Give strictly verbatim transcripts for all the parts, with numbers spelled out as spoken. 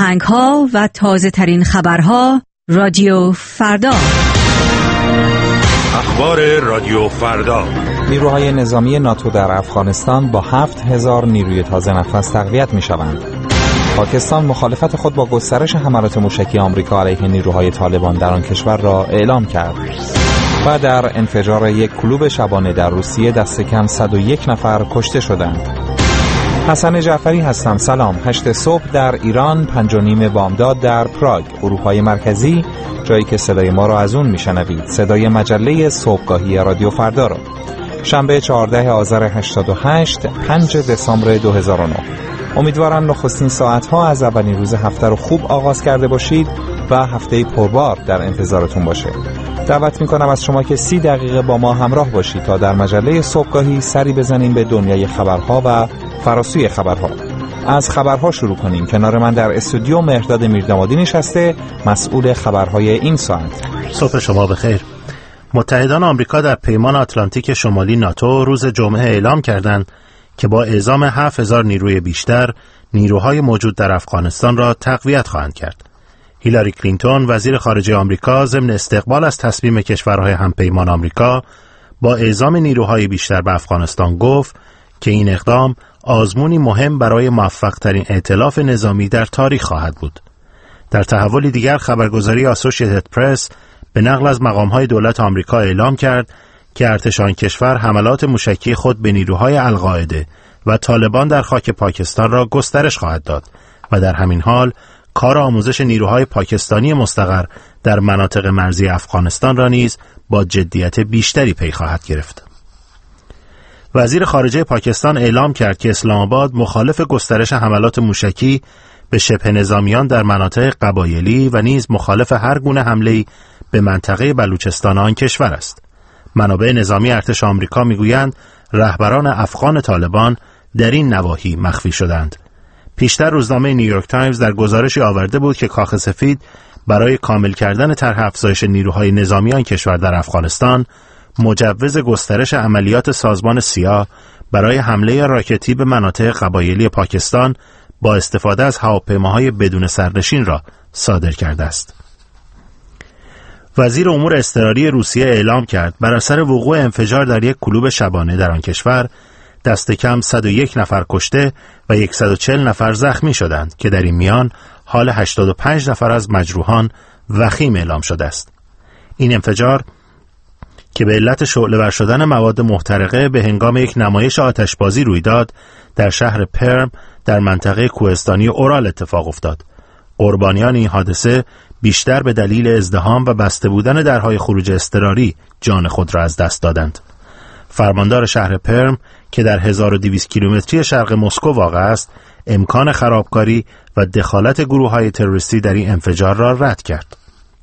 آهنگ‌ها و تازه‌ترین خبرها رادیو فردا. اخبار رادیو فردا. نیروهای نظامی ناتو در افغانستان با هفت هزار نیروی تازه نفس تقویت می‌شوند. پاکستان مخالفت خود با گسترش حملات موشکی آمریکا علیه نیروهای طالبان در آن کشور را اعلام کرد. و در انفجار یک کلوب شبانه در روسیه دست کم صد و یک نفر کشته شدند. حسن جعفری هستم. سلام. هشت صبح در ایران، پنج و نیم بامداد در پراگ، اروپای مرکزی، جایی که صدای ما را از اون میشنوید. صدای مجله صبحگاهی رادیو فردا را. شنبه چهاردهم آذر هشتاد و هشت، پنج دسامبر دو هزار و نه. امیدوارم نخستین ساعت‌ها از اولین روز هفته رو خوب آغاز کرده باشید و هفته پربار در انتظارتون باشه. دعوت میکنم از شما که سی دقیقه با ما همراه باشید تا در مجله صبحگاهی سری بزنیم به دنیای خبرها و فراسوی خبرها. از خبرها شروع کنیم. کنار من در استودیو مهرداد میردامادی نشسته، مسئول خبرهای این ساعت. صبح شما بخیر. متحدان آمریکا در پیمان آتلانتیک شمالی ناتو روز جمعه اعلام کردند که با اعزام هفت هزار نیروی بیشتر، نیروهای موجود در افغانستان را تقویت خواهند کرد. هیلاری کلینتون وزیر خارجه آمریکا ضمن استقبال از تصمیم کشورهای همپیمان آمریکا با اعزام نیروهای بیشتر به افغانستان گفت که این اقدام آزمونی مهم برای موفق‌ترین ائتلاف نظامی در تاریخ خواهد بود. در تحولی دیگر خبرگزاری آسوشییتد پرس به نقل از مقام‌های دولت آمریکا اعلام کرد که ارتش آن کشور حملات موشکی خود به نیروهای القاعده و طالبان در خاک پاکستان را گسترش خواهد داد و در همین حال کار آموزش نیروهای پاکستانی مستقر در مناطق مرزی افغانستان را نیز با جدیت بیشتری پی خواهد گرفت. وزیر خارجه پاکستان اعلام کرد که اسلام آباد مخالف گسترش حملات موشکی به شبه نظامیان در مناطق قبایلی و نیز مخالف هر گونه حمله‌ای به منطقه بلوچستان آن کشور است. منابع نظامی ارتش آمریکا میگویند رهبران افغان طالبان در این نواحی مخفی شدند. پیشتر روزنامه نیویورک تایمز در گزارشی آورده بود که کاخ سفید برای کامل کردن طرح افزایش نیروهای نظامی آن کشور در افغانستان مجوز گسترش عملیات سازمان سیاه برای حمله راکتی به مناطق قبایلی پاکستان با استفاده از هواپیماهای بدون سرنشین را صادر کرده است. وزیر امور اضطراری روسیه اعلام کرد بر اثر وقوع انفجار در یک کلوب شبانه در آن کشور دست کم صد و یک نفر کشته و صد و چهل نفر زخمی شدند که در این میان حال هشتاد و پنج نفر از مجروحان وخیم اعلام شده است. این انفجار که به علت شعله‌ور شدن مواد محترقه به هنگام یک نمایش آتشبازی روی داد در شهر پرم در منطقه کوهستانی اورال اتفاق افتاد. قربانیان این حادثه بیشتر به دلیل ازدحام و بسته بودن درهای خروج اضطراری جان خود را از دست دادند. فرماندار شهر پرم که در هزار و دویست کیلومتری شرق مسکو واقع است، امکان خرابکاری و دخالت گروه‌های تروریستی در این انفجار را رد کرد.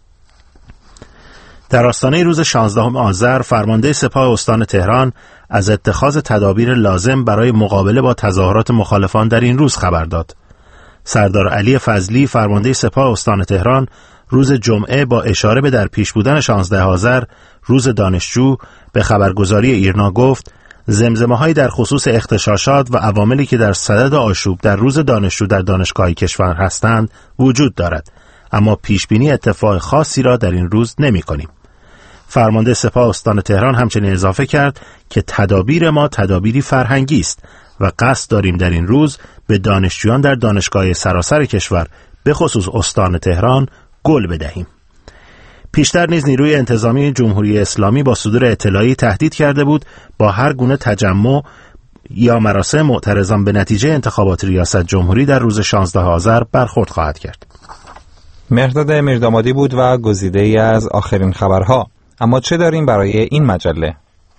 در آستانه روز شانزدهم آذر، فرمانده سپاه استان تهران از اتخاذ تدابیر لازم برای مقابله با تظاهرات مخالفان در این روز خبر داد. سردار علی فضلی فرمانده سپاه استان تهران روز جمعه با اشاره به در پیش بودن شانزدهم آذر روز دانشجو به خبرگزاری ایرنا گفت زمزمه‌هایی در خصوص اغتشاشات و عواملی که در صدد آشوب در روز دانشجو در دانشگاه کشور هستند وجود دارد، اما پیشبینی اتفاق خاصی را در این روز نمی‌کنیم. فرمانده سپاه استان تهران همچنین اضافه کرد که تدابیر ما تدابیری فرهنگی است و قصد داریم در این روز به دانشجویان در دانشگاه سراسر کشور به خصوص استان تهران گل بدهیم. پیشتر نیز نیروی انتظامی جمهوری اسلامی با صدور اطلاعی تهدید کرده بود با هر گونه تجمع یا مراسم معترضان به نتیجه انتخابات ریاست جمهوری در روز شانزدهم آذر برخورد خواهد کرد. مهرداد میردامادی بود و گزیده‌ای از آخرین خبرها. اما چه داریم برای این مجله؟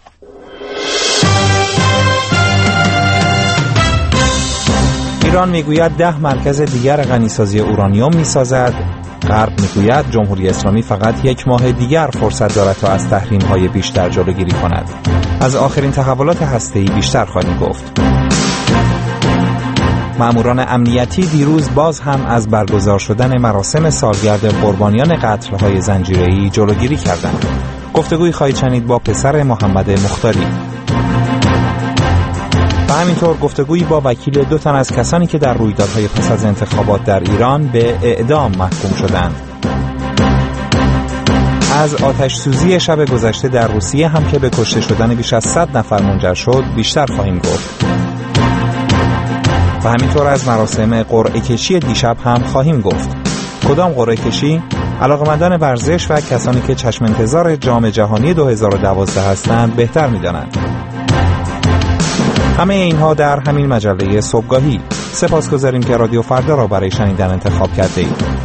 ایران میگوید ده مرکز دیگر غنیسازی اورانیوم میسازد. غرب میگوید جمهوری اسلامی فقط یک ماه دیگر فرصت دارد تا از تحریم‌های بیشتر جلوگیری کند. از آخرین تحولات هسته‌ای بیشتر خواهیم گفت. ماموران امنیتی دیروز باز هم از برگزار شدن مراسم سالگرد قربانیان قتل‌های زنجیره‌ای جلوگیری کردند. گفتگوی خواهید شنید با پسر محمد مختاری. و همینطور گفتگویی با وکیل دو تن از کسانی که در رویدادهای پس از انتخابات در ایران به اعدام محکوم شدند. از آتش سوزی شب گذشته در روسیه هم که به کشته شدن بیش از صد نفر منجر شد بیشتر خواهیم گفت. و همینطور از مراسم قرعه کشی دیشب هم خواهیم گفت. کدام قرعه کشی؟ علاقه‌مندان ورزش و کسانی که چشم انتظار جام جهانی دو هزار و دوازده هستند بهتر می‌دانند. همه اینها در همین مجله صبحگاهی. سپاسگزاریم که رادیو فردا را برای شنیدن انتخاب کرده اید.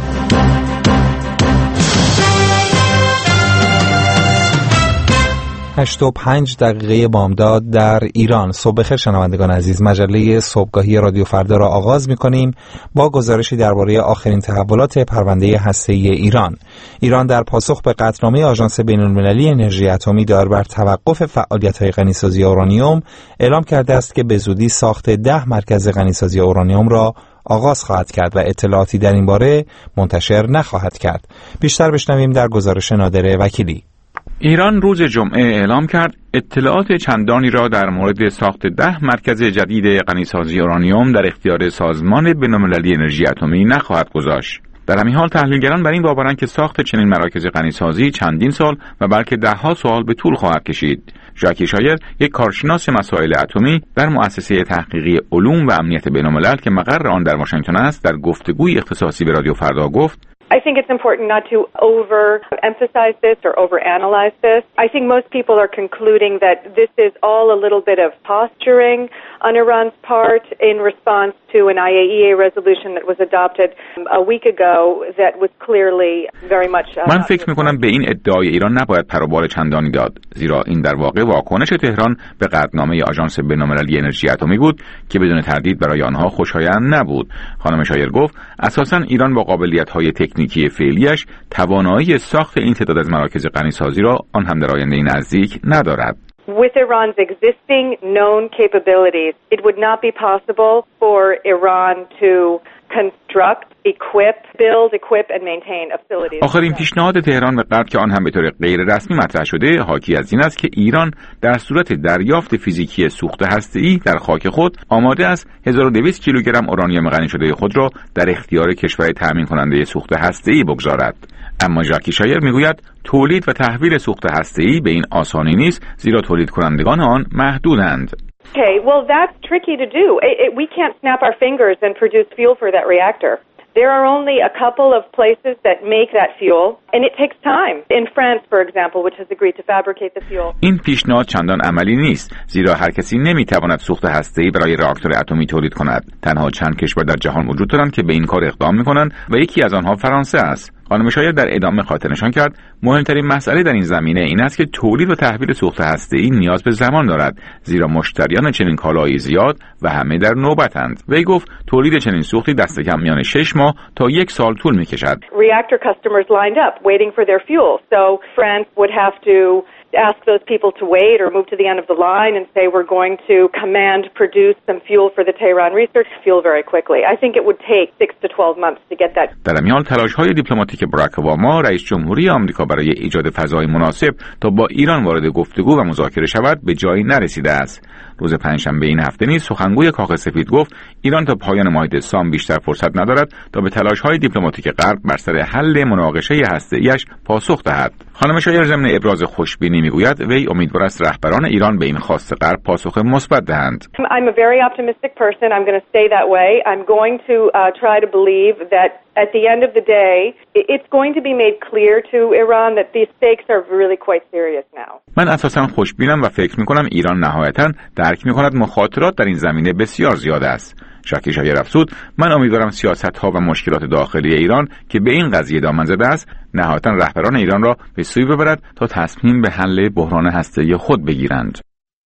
هشت و پنج دقیقه بامداد در ایران. صبح بخیر شنوندگان عزیز. مجله صبحگاهی رادیو فردا را آغاز می‌کنیم با گزارشی درباره آخرین تحولات پرونده هسته‌ای ایران. ایران در پاسخ به قطعنامه آژانس بین‌المللی انرژی اتمی دار بر توقف فعالیت‌های غنیسازی اورانیوم اعلام کرده است که به زودی ساخت ده مرکز غنیسازی اورانیوم را آغاز خواهد کرد و اطلاعاتی در این باره منتشر نخواهد کرد. بیشتر بشنویم در گزارش نادر وکیلی. ایران روز جمعه اعلام کرد اطلاعات چندانی را در مورد ساخت ده مرکز جدید غنیسازی اورانیوم در اختیار سازمان بین‌المللی انرژی اتمی نخواهد گذاشت. در همین حال تحلیلگران بر این باورند که ساخت چنین مراکز غنیسازی چندین سال و بلکه ده‌ها سال به طول خواهد کشید. ژاکی شایر، یک کارشناس مسائل اتمی در مؤسسه تحقیقی علوم و امنیت بین‌الملل که مقر آن در واشنگتن است، در گفتگوی اختصاصی به رادیو فردا گفت: I think it's important not to overemphasize this or overanalyze this. I think most people are concluding that this is all a little bit of posturing on Iran's part in response to an I A E A resolution that was adopted a week ago that was clearly very much uh, من فکر می‌کنم به این ادعای ایران نباید پر و بال چندانی داد، زیرا این در واقع واکنش تهران به قطعنامه آژانس بین‌المللی انرژی اتمی بود که بدون تردید برای آنها خوشایند نبود. خانم شایر گفت اساساً ایران با قابلیت‌های تکنیکی فعلیش توانایی ساخت این تعداد از مراکز غنیسازی را آن هم در آینده نزدیک ندارد. With Iran's existing known capabilities, it would not be possible for Iran to construct, equip, build, equip and maintain a facility. آخرین پیشنهاد تهران به غرب که آن هم به طور غیر رسمی مطرح شده، حاکی از این است که ایران در صورت دریافت فیزیکی سوخت هسته‌ای در خاک خود آماده است هزار و دویست کیلوگرم اورانیوم غنی شده خود را در اختیار کشور تامین کننده سوخت هسته‌ای بگذارد. اما ژاکی شایر میگوید تولید و تحویل سوخت هسته‌ای به این آسانی نیست، زیرا تولید کنندگان آن محدودند. Okay, well that's tricky to do. It, it, we can't snap our fingers and produce fuel for that reactor. There are only a couple of places that make that fuel and it takes time. In France, for example, which has agreed to fabricate the fuel. این پیشنهاد چندان عملی نیست، زیرا هر کسی نمیتواند سوخت هسته‌ای برای راکتور اتمی تولید کند. تنها چند کشور در جهان وجود دارند که به این کار اقدام میکنند و یکی از آنها فرانسه است. خانم شایر در ادامه خاطر نشان کرد مهمترین مسئله در این زمینه این است که تولید و تحویل سوخت هسته‌ای نیاز به زمان دارد، زیرا مشتریان چنین کالایی زیاد و همه در نوبتند. وی گفت تولید چنین سوختی دست کم میان شش ماه تا یک سال طول می‌کشد. Reactor customers lined up waiting for their fuel. So France would have to ask those people to wait or move to the end of the line and say we're going to command produce some fuel for the Tehran research fuel very quickly. I think it would take six to twelve months to get that. در میان تلاش‌های دیپلماتیک باراک اوباما رئیس جمهوری آمریکا برای ایجاد فضای مناسب تا با ایران وارد گفتگو و مذاکره شود به جایی نرسیده است. روز پنجشنبه این هفته نیز سخنگوی کاخ سفید گفت ایران تا پایان ماه دسامبر بیشتر فرصت ندارد تا به تلاش‌های دیپلماتیک غرب بر سر حل مناقشه هسته‌ایش پاسخ دهد. خانم شایر ضمن ابراز خوشبینی میگوید وی امیدوار است رهبران ایران به این خواست غرب پاسخ مثبت دهند. I'm a very optimistic person. I'm going to stay that way. I'm going to uh, try to believe that at the end of the day it's going to be made clear to Iran that these stakes are really quite serious now. من اساساً خوشبینم و فکر می‌کنم ایران نهایتاً درک می‌کند مخاطرات در این زمینه بسیار زیاد است. ژاکی شایر افزود من امیدوارم سیاست‌ها و مشکلات داخلی ایران که به این قضیه دامن زده است نهایتاً رهبران ایران را به سوی ببرد تا تصمیم به حل بحران هسته‌ای خود بگیرند.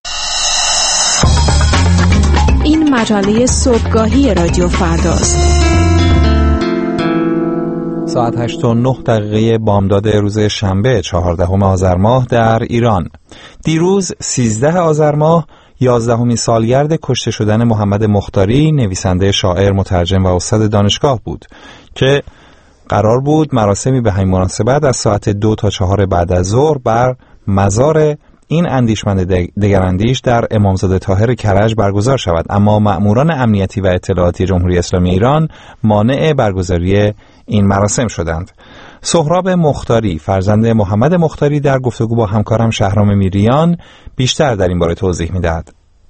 این مجله صبحگاهی رادیو فرداست. ساعت هشت و نه دقیقه بامداد روز شنبه چهاردهم آذر ماه در ایران. دیروز سیزده آذر ماه یازدهمین سالگرد کشته شدن محمد مختاری، نویسنده، شاعر، مترجم و استاد دانشگاه بود که قرار بود مراسمی به همین مناسبت از ساعت دو تا چهار بعد از ظهر بر مزار این اندیشمند دگراندیش در امامزاده طاهر کرج برگزار شود، اما مأموران امنیتی و اطلاعاتی جمهوری اسلامی ایران مانع برگزاری این مراسم شدند. سهراب مختاری فرزند محمد مختاری در گفتگو با همکارم شهرام میریان بیشتر در این باره توضیح می‌دهد.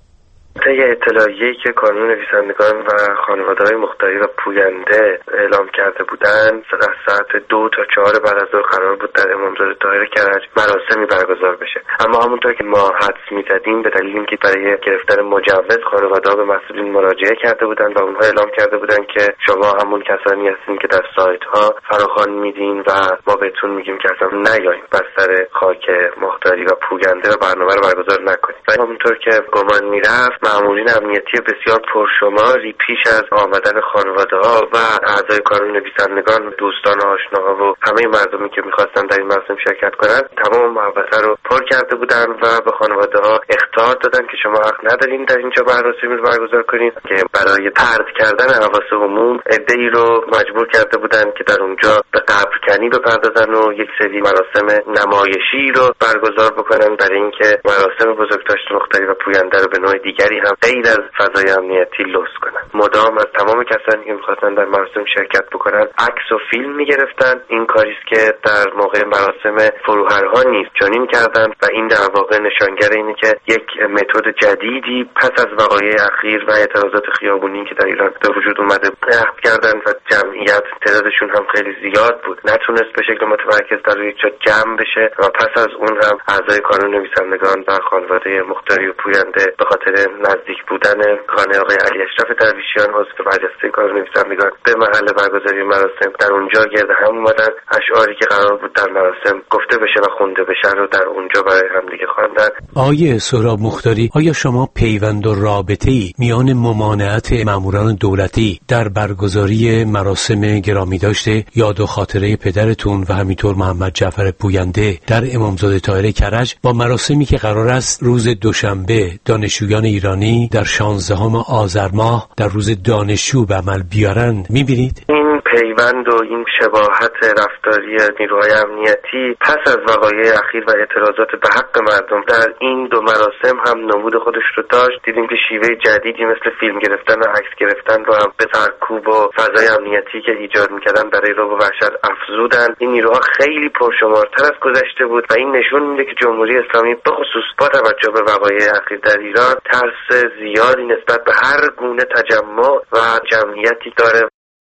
طی اطلاعیه‌ای که کانون نویسندگان و خانواده‌های مختاری و پوینده اعلام کرده بودند، از ساعت دو تا چهار بعد از ظهر قرار بود در امامزاده طاهر کرج مراسمی برگزار بشه. اما همونطور که ما حدس می‌زدیم، به دلیل اینکه برای گرفتن مجوز خانواده‌ها به مسئولین مراجعه کرده بودند و اونها اعلام کرده بودند که شما همون کسانی هستین که در سایت‌ها فراخوان میدین و ما بهتون میگیم که اصلا نیاین بستر خاک مختاری و پوینده و برنامه رو برگزار نکنید. و همونطور که گمان می‌رفت، مامورین امنیتی بسیار پرشماری پیش از آمدن خانواده‌ها و اعضای کانون نویسندگان، دوستان و آشناها و همه مردمی که می‌خواستن در این مراسم شرکت کنند، تمام محوطه رو پر کرده بودند و به خانواده‌ها اخطار دادن که شما حق ندارین در اینجا مراسمی رو برگزار کنید، که برای طرد کردن حواس عموم عده‌ای رو مجبور کرده بودند که در اونجا به قبرکنی بپردازن و یک سری مراسم نمایشی رو برگزار بکنن برای اینکه مراسم بزرگداشت مختاری و پوینده رو به نوع دیگری هم غیر از فضای امنیتی لوس کنن. مدام از تمام کسانی که می‌خواستن در مراسم شرکت بکنن عکس و فیلم می‌گرفتن. این کاری است که در موقع مراسم فروهرها نیز چنین کردن و این در واقع نشانگر اینه که یک متد جدیدی پس از وقایع اخیر و اعتراضات خیابونی که در ایران به وجود اومده نقد کردن و جمعیت تعدادشون هم خیلی زیاد بود، نتونست به شکل متمرکز در یک جا جمع بشه و پس از اون هم اعضای کانون نویسندگان و خانواده مختاری و پوینده به خاطر نزدیک بودن خانه آقای علی اشرف درویشیان عضو برجسته کانون نویسندگان به محل برگزاری مراسم در اونجا گرد هم اومدن. اشعاری که قرار بود در مراسم گفته بشه و خونده بشه رو در اونجا برای همدیگه خواندن. آقای سهراب مختاری، آیا شما پیوند و رابطه‌ای میان ممانعت ماموران دولتی در برگزاری مراسم گرامی داشته یاد و خاطره پدرتون و همینطور محمد جعفر پوینده در امامزاده طاهر کرج با مراسمی که قرار است روز دوشنبه دانشجویان ایرانی در شانزدهم آذر ماه در روز دانشجو به عمل بیارند می‌بینید؟ این پیوند و این شباهت رفتاری نیروهای امنیتی پس از وقایع اخیر و اعتراضات به حق مردم در این دو مراسم هم نمود خودش رو داشت. دیدیم که شیوه جدیدی مثل فیلم گرفتن و عکس گرفتن رو هم به سرکوب و فضای امنیتی که ایجاد می‌کردن برای رعب و وحشت افزودن. این نیروها خیلی پرشمارتر از گذشته بود و این نشون میده که جمهوری اسلامی به خصوص با توجه به وقایع اخیر در ایران ترس زیادی نسبت به هر گونه تجمع و جمعیتی داره.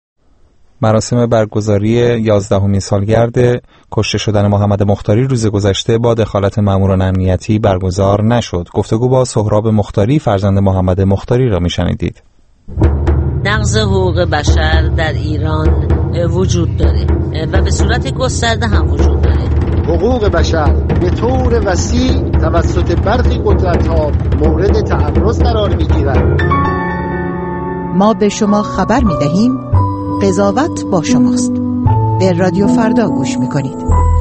مراسم برگزاری یازدهمین سالگرد کشته شدن محمد مختاری روز گذشته با دخالت ماموران امنیتی برگزار نشد. گفتگو با سهراب مختاری فرزند محمد مختاری را میشنیدید. نقض حقوق بشر در ایران وجود داره و به صورت گسترده هم وجود داره. حقوق بشر به طور وسیع توسط برخی قدرت‌ها مورد تعرض قرار می‌گیرد. ما به شما خبر می‌دهیم قضاوت با شماست. به رادیو فردا گوش می‌کنید.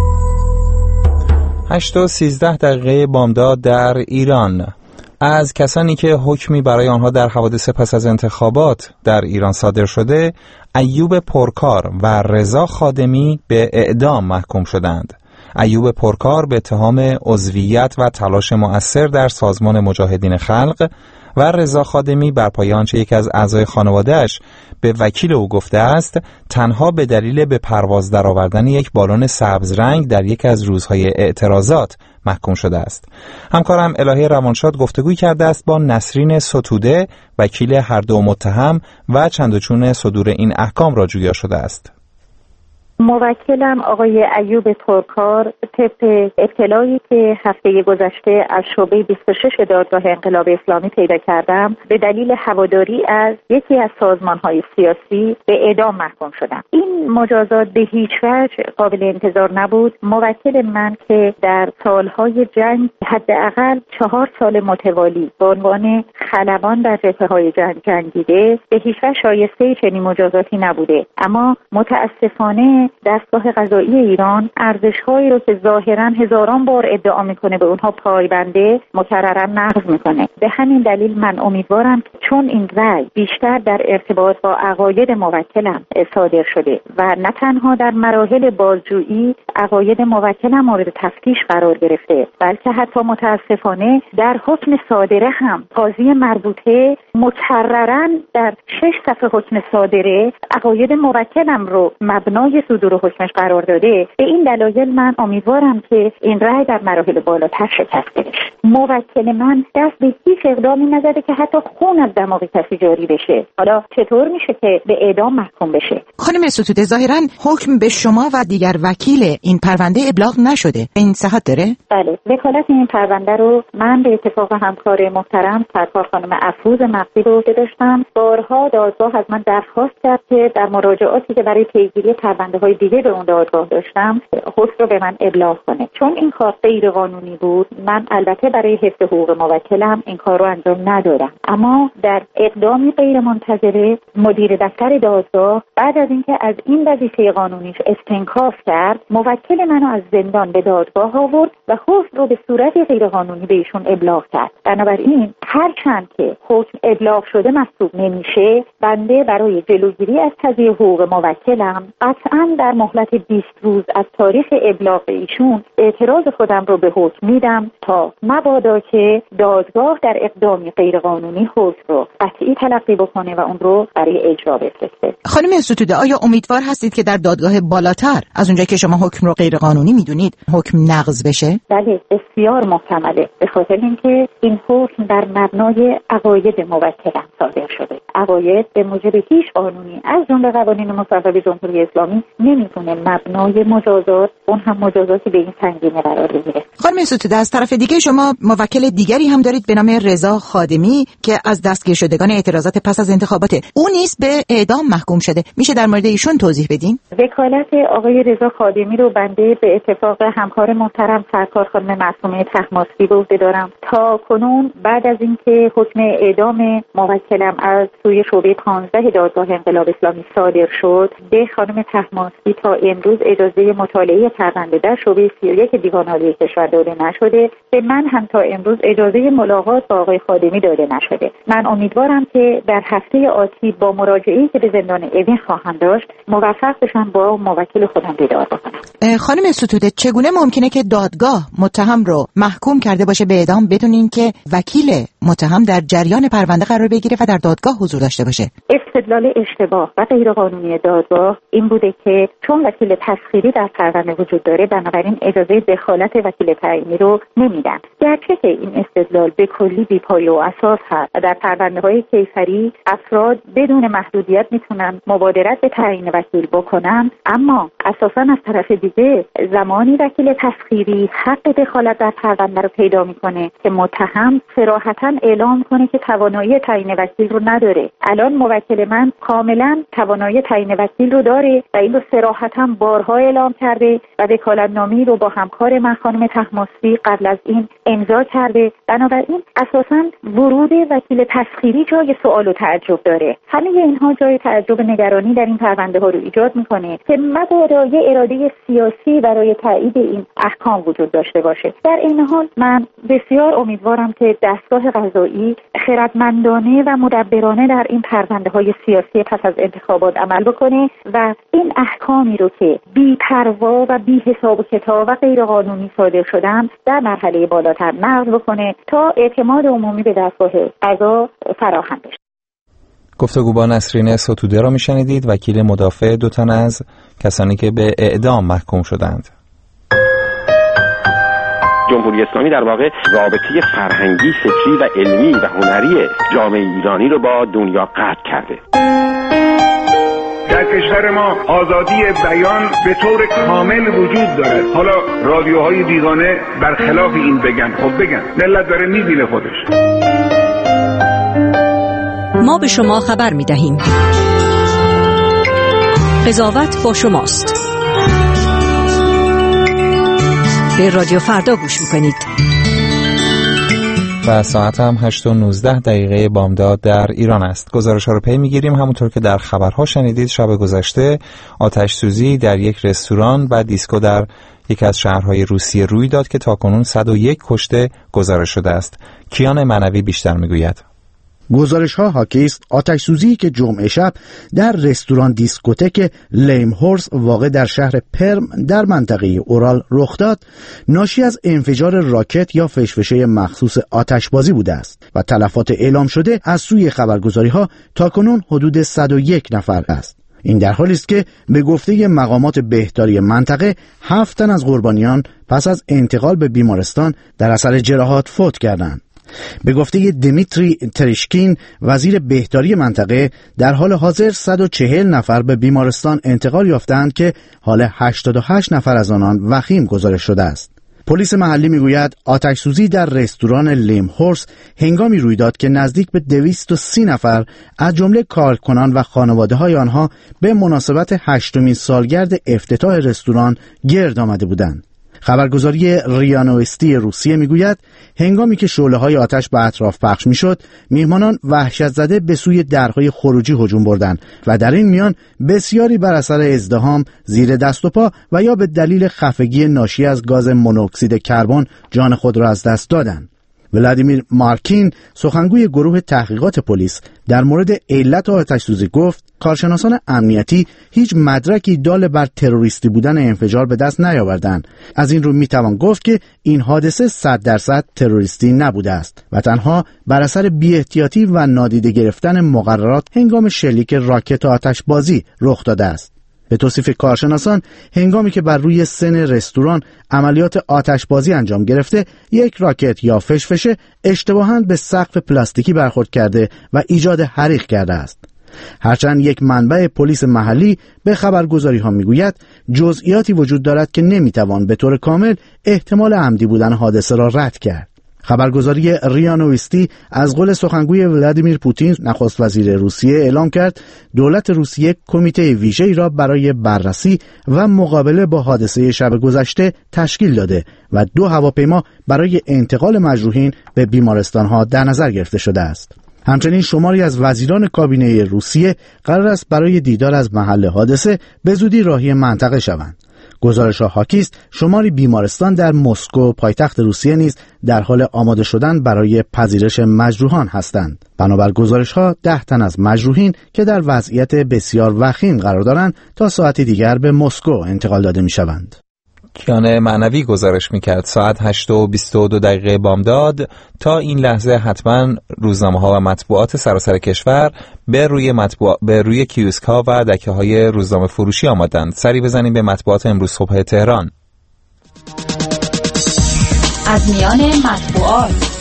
هشت و سیزده دقیقه بامداد در ایران. از کسانی که حکمی برای آنها در حوادث پس از انتخابات در ایران صادر شده، ایوب پرکار و رضا خادمی به اعدام محکوم شدند. ایوب پرکار به اتهام عضویت و تلاش مؤثر در سازمان مجاهدین خلق و رضا خادمی بر پایه آنچه یک از اعضای خانواده‌اش به وکیل او گفته است، تنها به دلیل به پرواز درآوردن یک بالون سبز رنگ در یک از روزهای اعتراضات محکوم شده است. همکارم الهه روانشاد گفتگوی کرده است با نسرین ستوده، وکیل هر دو متهم، و چند و چون صدور این احکام را جویا شده است. موکلم آقای ایوب پرکار طبق اطلاعی که هفته گذشته از شعبه بیست و شش دادگاه انقلاب اسلامی پیدا کردم، به دلیل هواداری از یکی از سازمان‌های سیاسی به اعدام محکوم شدم. این مجازات به هیچ وجه قابل انتظار نبود. موکل من که در سالهای جنگ حداقل چهار سال متوالی به عنوان خلبان در جبهه‌های جنگ جنگیده، به هیچ وجه شایسته چنین مجازاتی نبوده. اما متاسفانه دستگاه قضایی ایران ارزش‌هایی رو که ظاهراً هزاران بار ادعا میکنه به اونها پایبنده مکرراً نقض میکنه. به همین دلیل من امیدوارم که چون این رأی بیشتر در ارتباط با عقاید موکلم صادر شده و نه تنها در مراحل بازجویی عقاید موکلم مورد تفتیش قرار گرفته، بلکه حتی متاسفانه در حکم صادره هم قاضی مربوطه مکرراً در شش صفحه حکم صادره عقاید موکلم رو مبنای صدور حکمش قرار داده. به این دلایل من امیدوارم که این رأی در مراحل بالاتر شکسته بشه. موکل من دست به هیچ اقدامی نزده که حتی خون از دماغ کسی جاری بشه. حالا چطور میشه که به اعدام محکوم بشه؟ خانم ستوده، ظاهراً حکم به شما و دیگر وکیل این پرونده ابلاغ نشده. این صحت داره؟ بله، وکالت این پرونده رو من به اتفاق همکار محترم سرکار خانم افروز مقصی رو داشتم. بارها دادگاه از من درخواست کرد که در مراجعاتی که برای پیگیری پرونده‌های دیگه به اون دادگاه داشتم حکم رو به من ابلاغ کنه. چون این کار غیر قانونی بود، من البته برای حفظ حقوق موکلم این کار رو انجام ندادم. اما در اقدامی غیر منتظره مدیر دفتر دادگاه بعد از اینکه از این وظیفه قانونیش استنکاف کرد، موکل منو از زندان به دادگاه آورد و حکم رو به صورت غیر قانونی به ایشون ابلاغ کرد. بنابراین هر چند که حکم ابلاغ شده محسوب نمیشه، بنده برای جلوگیری از تضییع حقوق موکلم قطعاً در مهلت بیست روز از تاریخ ابلاغ ایشون اعتراض خودم رو به حکم میدم تا مبادا که دادگاه در اقدامی غیر قانونی حکم رو قطعی تلقی بکنه و اون رو برای اجرا بفرسته. خانم ستوده، آیا امیدوار هستید که در دادگاه بالاتر از اونجایی که شما حکم رو غیر قانونی میدونید حکم نقض بشه؟ بله، بسیار محتمله، به خاطر اینکه این حکم در مبنای عقاید موکلم صادر شده. عقاید به موجب هیچ قانونی از جمله قوانین مصوب جمهوری اسلامی نمیتونه مبنای مجازات، اون هم مجازاتی به این سنگینی قرار بگیره. خانم ستوده، از طرف دیگه شما موکل دیگری هم دارید به نام رضا خادمی که از دستگیر شدگان اعتراضات پس از انتخابات اون نیز به اعدام محکوم شده. میشه در مورد ایشون توضیح بدین؟ وکالت آقای رضا خادمی رو بنده به اتفاق همکار محترم سرکار خانم معصومه طهماسبی به عهده دارم. تا کنون بعد از اینکه حکم اعدام موکلم از سوی شعبه پانزده دادگاه انقلاب اسلامی صادر شد، به خانم طهماسبی تا امروز اجازه مطالعه پرونده در شعبه سی و یک دیوان عالی کشور داده نشده. به من هم تا امروز اجازه ملاقات با آقای خادمی داده نشده. من امیدوارم که در هفته آتی با مراجعه‌ای که به زندان اوین خواهم داشت موفق بشم با موکل خودم دیدار بکنم. خانم ستوده، چگونه ممکنه که دادگاه متهم رو محکوم کرده باشه به اعدام بدون اینکه وکیل متهم در جریان پرونده قرار بگیره و در دادگاه حضور داشته باشه؟ استدلال اشتباه و غیر قانونی دادگاه این بوده که چون وکیل تسخیری در پرونده وجود داره، بنابراین اجازه دخالت وکیل تعیینی رو نمیدن. گرچه که این استدلال به کلی بی‌پایه و اساس هست و در پرونده‌های کیفری افراد بدون محدودیت میتونن مبادرت به تعیین وکیل بکنن، اما اساساً از طرف دیگه زمانی وکیل تسخیری حق دخالت در پرونده رو پیدا میکنه که متهم صراحتاً اعلام کنه که توانایی تعیین وکیل رو نداره. الان موکل من کاملاً توانایی تعیین وکیل رو داره و این رو صراحتاً بارها اعلام کرده و وکالتنامه‌ای رو با همکار من خانم طهماسبی قبل از این امضا کرده. بنابراین اساساً ورود وکیل تسخیری جای سوال و تعجب داره. همه اینها جای تعجب نگرانی در این پرونده ها رو ایجاد میکنه که مبادا یه اراده سیاسی برای تایید این احکام وجود داشته باشه. در این حال من بسیار امیدوارم که دستگاه قضایی خردمندانه و مدبرانه در این پرونده های سیاسی پس از انتخابات عمل بکنه و این احکامی رو که بی پروا و بی حساب و کتاب و غیر قانونی صادر شدن در مرحله بالاتر نقض بکنه تا اعتماد عمومی به دستگاه قضا فراهم بشه. گفتگو با نسرین ستوده را میشنیدید، وکیل مدافع دو تن از کسانی که به اعدام محکوم شدند. جمهوری اسلامی در واقع رابطه فرهنگی، فکری و علمی و هنری جامعه ایرانی رو با دنیا قطع کرده. در کشور ما آزادی بیان به طور کامل وجود داره. حالا رادیوهای بیگانه برخلاف این بگن، خب بگن، ملت داره میبینه خودش. ما به شما خبر می‌دهیم. قضاوت با شماست. به رادیو فردا گوش می‌کنید. و ساعت هم هشت و نوزده دقیقه بامداد در ایران است. گزارش ها رو پی میگیریم. همونطور که در خبرها شنیدید، شب گذشته آتش سوزی در یک رستوران و دیسکو در یکی از شهرهای روسیه روی داد که تاکنون صد و یک کشته گزارش شده است. کیان منوی بیشتر میگوید. گزارش ها حاکی است آتش سوزی که جمعه شب در رستوران دیسکوتک لیم هورس واقع در شهر پرم در منطقه اورال رخ داد، ناشی از انفجار راکت یا فشفشه مخصوص آتشبازی بوده است و تلفات اعلام شده از سوی خبرگزاری ها تاکنون حدود صد و یک نفر است. این در حالی است که به گفته مقامات بهداری منطقه هفت تن از قربانیان پس از انتقال به بیمارستان در اثر جراحات فوت کردند. به گفته دمیتری تریشکین وزیر بهداری منطقه، در حال حاضر صد و چهل نفر به بیمارستان انتقال یافتند که حال هشتاد و هشت نفر از آنان وخیم گزارش شده است. پلیس محلی میگوید آتش سوزی در رستوران لیم هورس هنگامی روی داد که نزدیک به دویست و سی نفر از جمله کارکنان و خانواده های آنها به مناسبت هشتمین سالگرد افتتاح رستوران گرد آمده بودند. خبرگزاری ریا نوستی روسیه میگوید هنگامی که شعله‌های آتش به اطراف پخش میشد، میهمانان وحشت زده به سوی درهای خروجی هجوم بردند و در این میان بسیاری بر اثر ازدحام، زیر دست و پا و یا به دلیل خفگی ناشی از گاز مونوکسید کربن جان خود را از دست دادند. ولادیمیر مارکین، سخنگوی گروه تحقیقات پلیس، در مورد علت آتش سوزی گفت کارشناسان امنیتی هیچ مدرکی دال بر تروریستی بودن انفجار به دست نیاوردند. از این رو میتوان گفت که این حادثه صد درصد تروریستی نبوده است و تنها بر اثر بی‌احتیاطی و نادیده گرفتن مقررات هنگام شلیک راکت آتش بازی رخ داده است. به توصیف کارشناسان، هنگامی که بر روی سن رستوران عملیات آتشبازی انجام گرفته، یک راکت یا فشفشه اشتباهاً به سقف پلاستیکی برخورد کرده و ایجاد حریق کرده است. هرچند یک منبع پلیس محلی به خبرگزاری ها میگوید جزئیاتی وجود دارد که نمیتوان به طور کامل احتمال عمدی بودن حادثه را رد کرد. خبرگزاری ریا نوستی از قول سخنگوی ولادیمیر پوتین نخست وزیر روسیه اعلام کرد دولت روسیه کمیته ویژه‌ای را برای بررسی و مقابله با حادثه شب گذشته تشکیل داده و دو هواپیما برای انتقال مجروحین به بیمارستان‌ها در نظر گرفته شده است. همچنین شماری از وزیران کابینه روسیه قرار است برای دیدار از محل حادثه به زودی راهی منطقه شوند. گزارش‌ها حاکی است شماری بیمارستان در مسکو پایتخت روسیه نیز در حال آماده شدن برای پذیرش مجروحان هستند. بنابر گزارش‌ها ده تن از مجروحین که در وضعیت بسیار وخیم قرار دارند تا ساعتی دیگر به مسکو انتقال داده می‌شوند. کیان معنوی گزارش میکرد. ساعت هشت و بیست و دو دقیقه بامداد. تا این لحظه حتما روزنامه‌ها و مطبوعات سراسر کشور به روی مطبوع... به روی کیوسک‌ها و دکه‌های روزنامه فروشی آمدند. سری بزنیم به مطبوعات امروز صبح تهران. از میان مطبوعات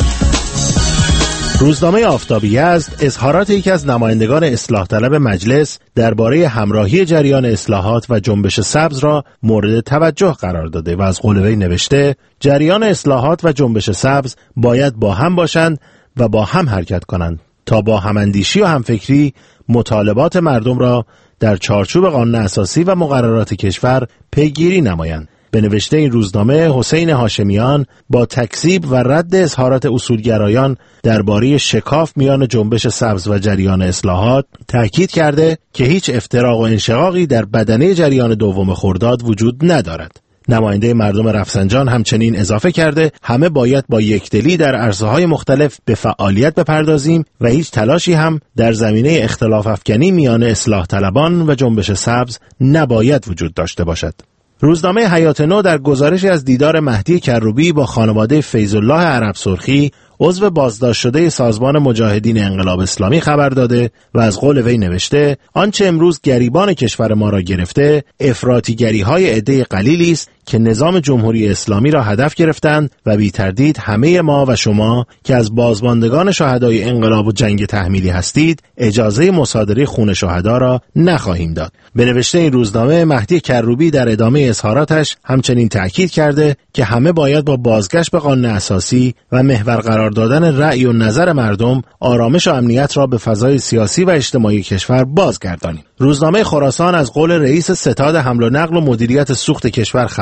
روزنامه آفتاب یزد اظهارات یکی از نمایندگان اصلاح طلب مجلس درباره همراهی جریان اصلاحات و جنبش سبز را مورد توجه قرار داده و از قول وی نوشته جریان اصلاحات و جنبش سبز باید با هم باشند و با هم حرکت کنند تا با هماندیشی و همفکری مطالبات مردم را در چارچوب قانون اساسی و مقررات کشور پیگیری نمایند. به نوشته این روزنامه حسین هاشمیان با تکذیب و رد اظهارات اصولگرایان درباره شکاف میان جنبش سبز و جریان اصلاحات تاکید کرده که هیچ افتراق و انشقاقی در بدنه جریان دوم خرداد وجود ندارد. نماینده مردم رفسنجان همچنین اضافه کرده همه باید با یکدلی در عرصه‌های مختلف به فعالیت بپردازیم و هیچ تلاشی هم در زمینه اختلاف افکنی میان اصلاح طلبان و جنبش سبز نباید وجود داشته باشد. روزنامه حیات نو در گزارشی از دیدار مهدی کروبی با خانواده فیض الله عرب سرخی عضو بازداشت شده سازمان مجاهدین انقلاب اسلامی خبر داده و از قول وی نوشته آنچه امروز گریبان کشور ما را گرفته افراطیگری‌های عده قلیلی است که نظام جمهوری اسلامی را هدف گرفتند و بی تردید همه ما و شما که از بازماندگان شهدای انقلاب و جنگ تحمیلی هستید اجازه مصادره خون شهدا را نخواهیم داد. به نوشته این روزنامه مهدی کروبی در ادامه اظهاراتش همچنین تأکید کرده که همه باید با بازگشت به قانون اساسی و محور قرار دادن رأی و نظر مردم آرامش و امنیت را به فضای سیاسی و اجتماعی کشور بازگردانیم. روزنامه خراسان از قول رئیس ستاد حمل و نقل و مدیریت سوخت کشور خبر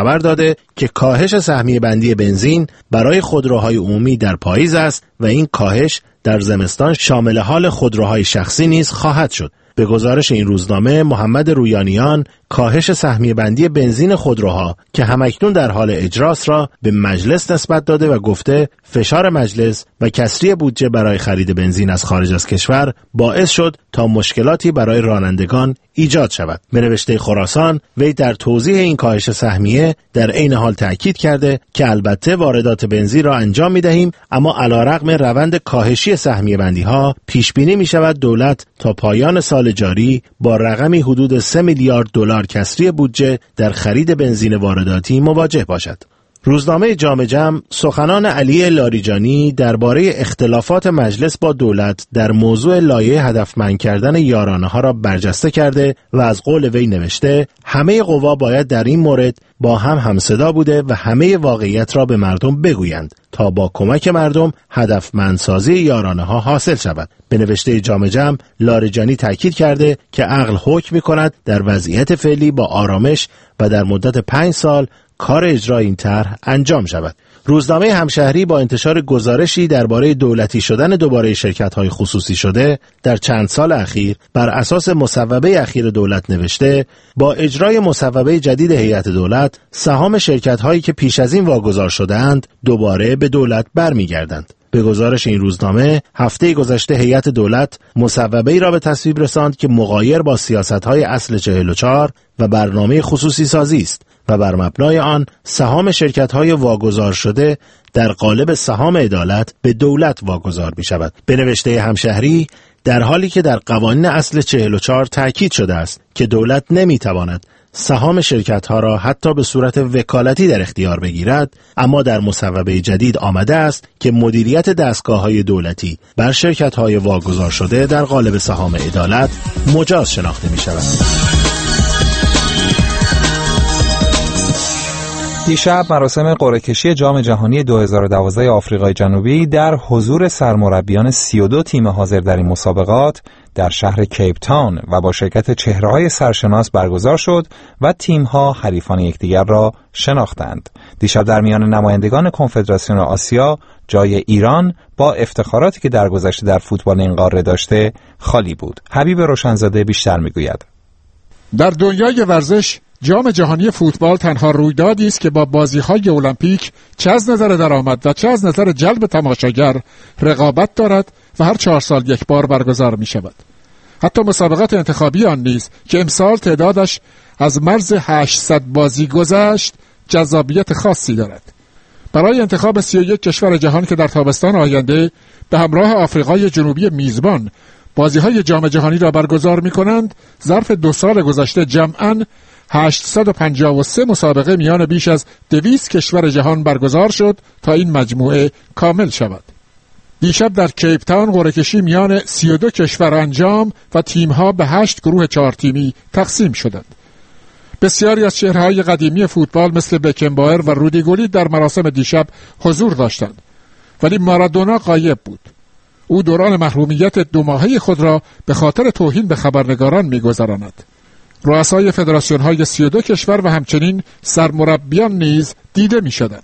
خبر داده که کاهش سهمیه بندی بنزین برای خودروهای عمومی در پاییز است و این کاهش در زمستان شامل حال خودروهای شخصی نیز خواهد شد. به گزارش این روزنامه، محمد رویانیان کاهش سهمیه بندی بنزین خودروها که همکنون در حال اجراست را به مجلس نسبت داده و گفته فشار مجلس و کسری بودجه برای خرید بنزین از خارج از کشور باعث شد تا مشکلاتی برای رانندگان ایجاد شود. به نوشته خراسان، وی در توضیح این کاهش سهمیه در عین حال تأکید کرده که البته واردات بنزین را انجام می‌دهیم، اما علیرغم روند کاهشی سهمیه بندی ها پیش بینی می‌شود دولت تا پایان سال جاری با رقمی حدود سه میلیارد دلار کسری بودجه در خرید بنزین وارداتی مواجه باشد. روزنامه جامع جم سخنان علی لاریجانی درباره اختلافات مجلس با دولت در موضوع لایحه هدفمند کردن یارانه‌ها را برجسته کرده و از قول وی نوشته همه قوا باید در این مورد با هم همصدا بوده و همه واقعیت را به مردم بگویند تا با کمک مردم هدفمندسازی یارانه‌ها حاصل شود. به نوشته جامع جم لاریجانی تاکید کرده که عقل حکم می‌کند در وضعیت فعلی با آرامش و در مدت پنج سال کار اجرای این طرح انجام شود. روزنامه همشهری با انتشار گزارشی درباره دولتی شدن دوباره شرکت‌های خصوصی شده در چند سال اخیر بر اساس مصوبه اخیر دولت نوشته با اجرای مصوبه جدید هیئت دولت سهام شرکت‌هایی که پیش از این واگذار شده‌اند دوباره به دولت برمیگردند. به گزارش این روزنامه هفته گذشته هیئت دولت مصوبه‌ای را به تصویب رساند که مغایر با سیاست‌های اصل چهل و چهار و برنامه خصوصی سازی است و بر مبنای آن سهام شرکت‌های واگذار شده در قالب سهام عدالت به دولت واگذار می‌شود. به نوشته همشهری در حالی که در قوانین اصل چهل و چهار تأکید شده است که دولت نمی‌تواند سهام شرکت‌ها را حتی به صورت وکالتی در اختیار بگیرد، اما در مصوبه جدید آمده است که مدیریت دستگاه‌های دولتی بر شرکت‌های واگذار شده در قالب سهام عدالت مجاز شناخته می‌شود. دیشب مراسم قرعه کشی جام جهانی دو هزار و دوازده آفریقای جنوبی در حضور سرمربیان سی و دو تیم حاضر در این مسابقات در شهر کیپ تاون و با شرکت چهره‌های سرشناس برگزار شد و تیم‌ها حریفان یکدیگر را شناختند. دیشب در میان نمایندگان کنفدراسیون آسیا جای ایران با افتخاراتی که در گذشته در فوتبال این قاره داشته خالی بود. حبیب روشنزاده بیشتر می‌گوید. در دنیای ورزش جام جهانی فوتبال تنها رویدادی است که با بازی‌های المپیک چه از نظر درآمد و چه از نظر جلب تماشاگر رقابت دارد و هر چهار سال یک بار برگزار می‌شود. حتی مسابقات انتخابی آن نیز که امسال تعدادش از مرز هشتصد بازی گذشت جذابیت خاصی دارد. برای انتخاب سی و یک کشور جهان که در تابستان آینده به همراه آفریقای جنوبی میزبان بازی‌های جام جهانی را برگزار می‌کنند، ظرف دو سال گذشته جمعاً هشتصد و پنجاه و سه مسابقه میان بیش از دویست کشور جهان برگزار شد تا این مجموعه کامل شود. دیشب در کیپ تاون قرعه کشی میان سی و دو کشور انجام و تیم‌ها به هشت گروه چهار تیمی تقسیم شدند. بسیاری از چهره‌های قدیمی فوتبال مثل بکنباور و رودی گولید در مراسم دیشب حضور داشتند، ولی مارادونا غایب بود. او دوران محرومیت دو ماهه خود را به خاطر توهین به خبرنگاران می‌گذراند. رؤسای فدراسیون‌های سی و دو کشور و همچنین سرمربیان نیز دیده می‌شدند.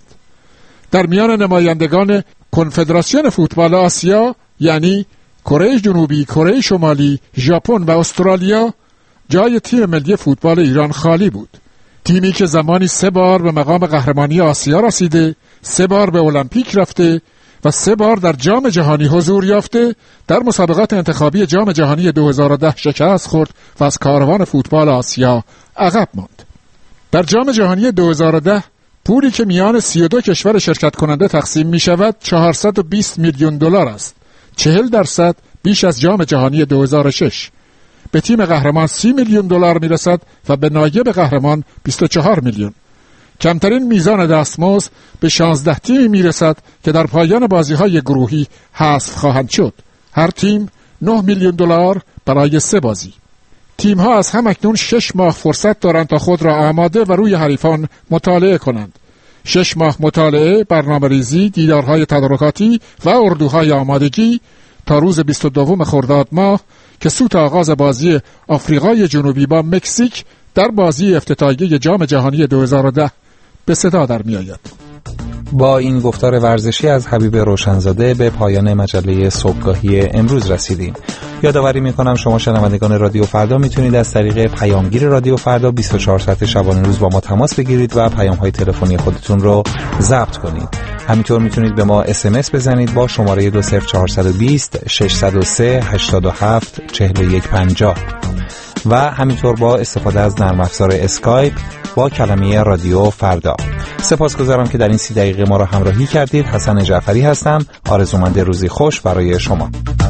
در میان نمایندگان کنفدراسیون فوتبال آسیا یعنی کره جنوبی، کره شمالی، ژاپن و استرالیا جای تیم ملی فوتبال ایران خالی بود. تیمی که زمانی سه بار به مقام قهرمانی آسیا رسیده، سه بار به المپیک رفته و سه بار در جام جهانی حضور یافته، در مسابقات انتخابی جام جهانی دو هزار و ده شکست خورد و از کاروان فوتبال آسیا عقب ماند. در جام جهانی دو هزار و ده پولی که میان سی و دو کشور شرکت کننده تقسیم می شود چهارصد و بیست میلیون دلار است. چهل درصد بیش از جام جهانی دو هزار و شش. به تیم قهرمان سی میلیون دلار می رسد و به نایب قهرمان بیست و چهار میلیون. کمترین میزان دستمزد به شانزده تیمی می رسد که در پایان بازی‌های گروهی حذف خواهند شد. هر تیم نه میلیون دلار برای سه بازی. تیم‌ها از هم اکنون شش ماه فرصت دارند تا خود را آماده و روی حریفان مطالعه کنند. شش ماه مطالعه، برنامه‌ریزی، دیدارهای تدارکاتی و اردوهای آمادگی تا روز بیست و دو خرداد ماه که سوت آغاز بازی آفریقای جنوبی با مکزیک در بازی افتتاحیه جام جهانی دو هزار و ده به صدا در می آید. با این گفتار ورزشی از حبیب روشنزاده به پایان مجله صبحگاهی امروز رسیدیم. یادآوری میکنم شما شنوندگان رادیو فردا میتونید از طریق پیامگیر رادیو فردا بیست و چهار ساعت شبانه روز با ما تماس بگیرید و پیام‌های تلفنی خودتون رو ضبط کنید. همینطور میتونید به ما اس ام اس بزنید با شماره دو صفر چهار دو صفر شش صفر سه هشت هفت چهار یک پنجاه و همینطور با استفاده از نرم افزار اسکایپ با کلمه رادیو فردا. سپاسگزارم که در این سی دقیقه ما را همراهی کردید. حسن جعفری هستم. آرزومند روزی خوش برای شما.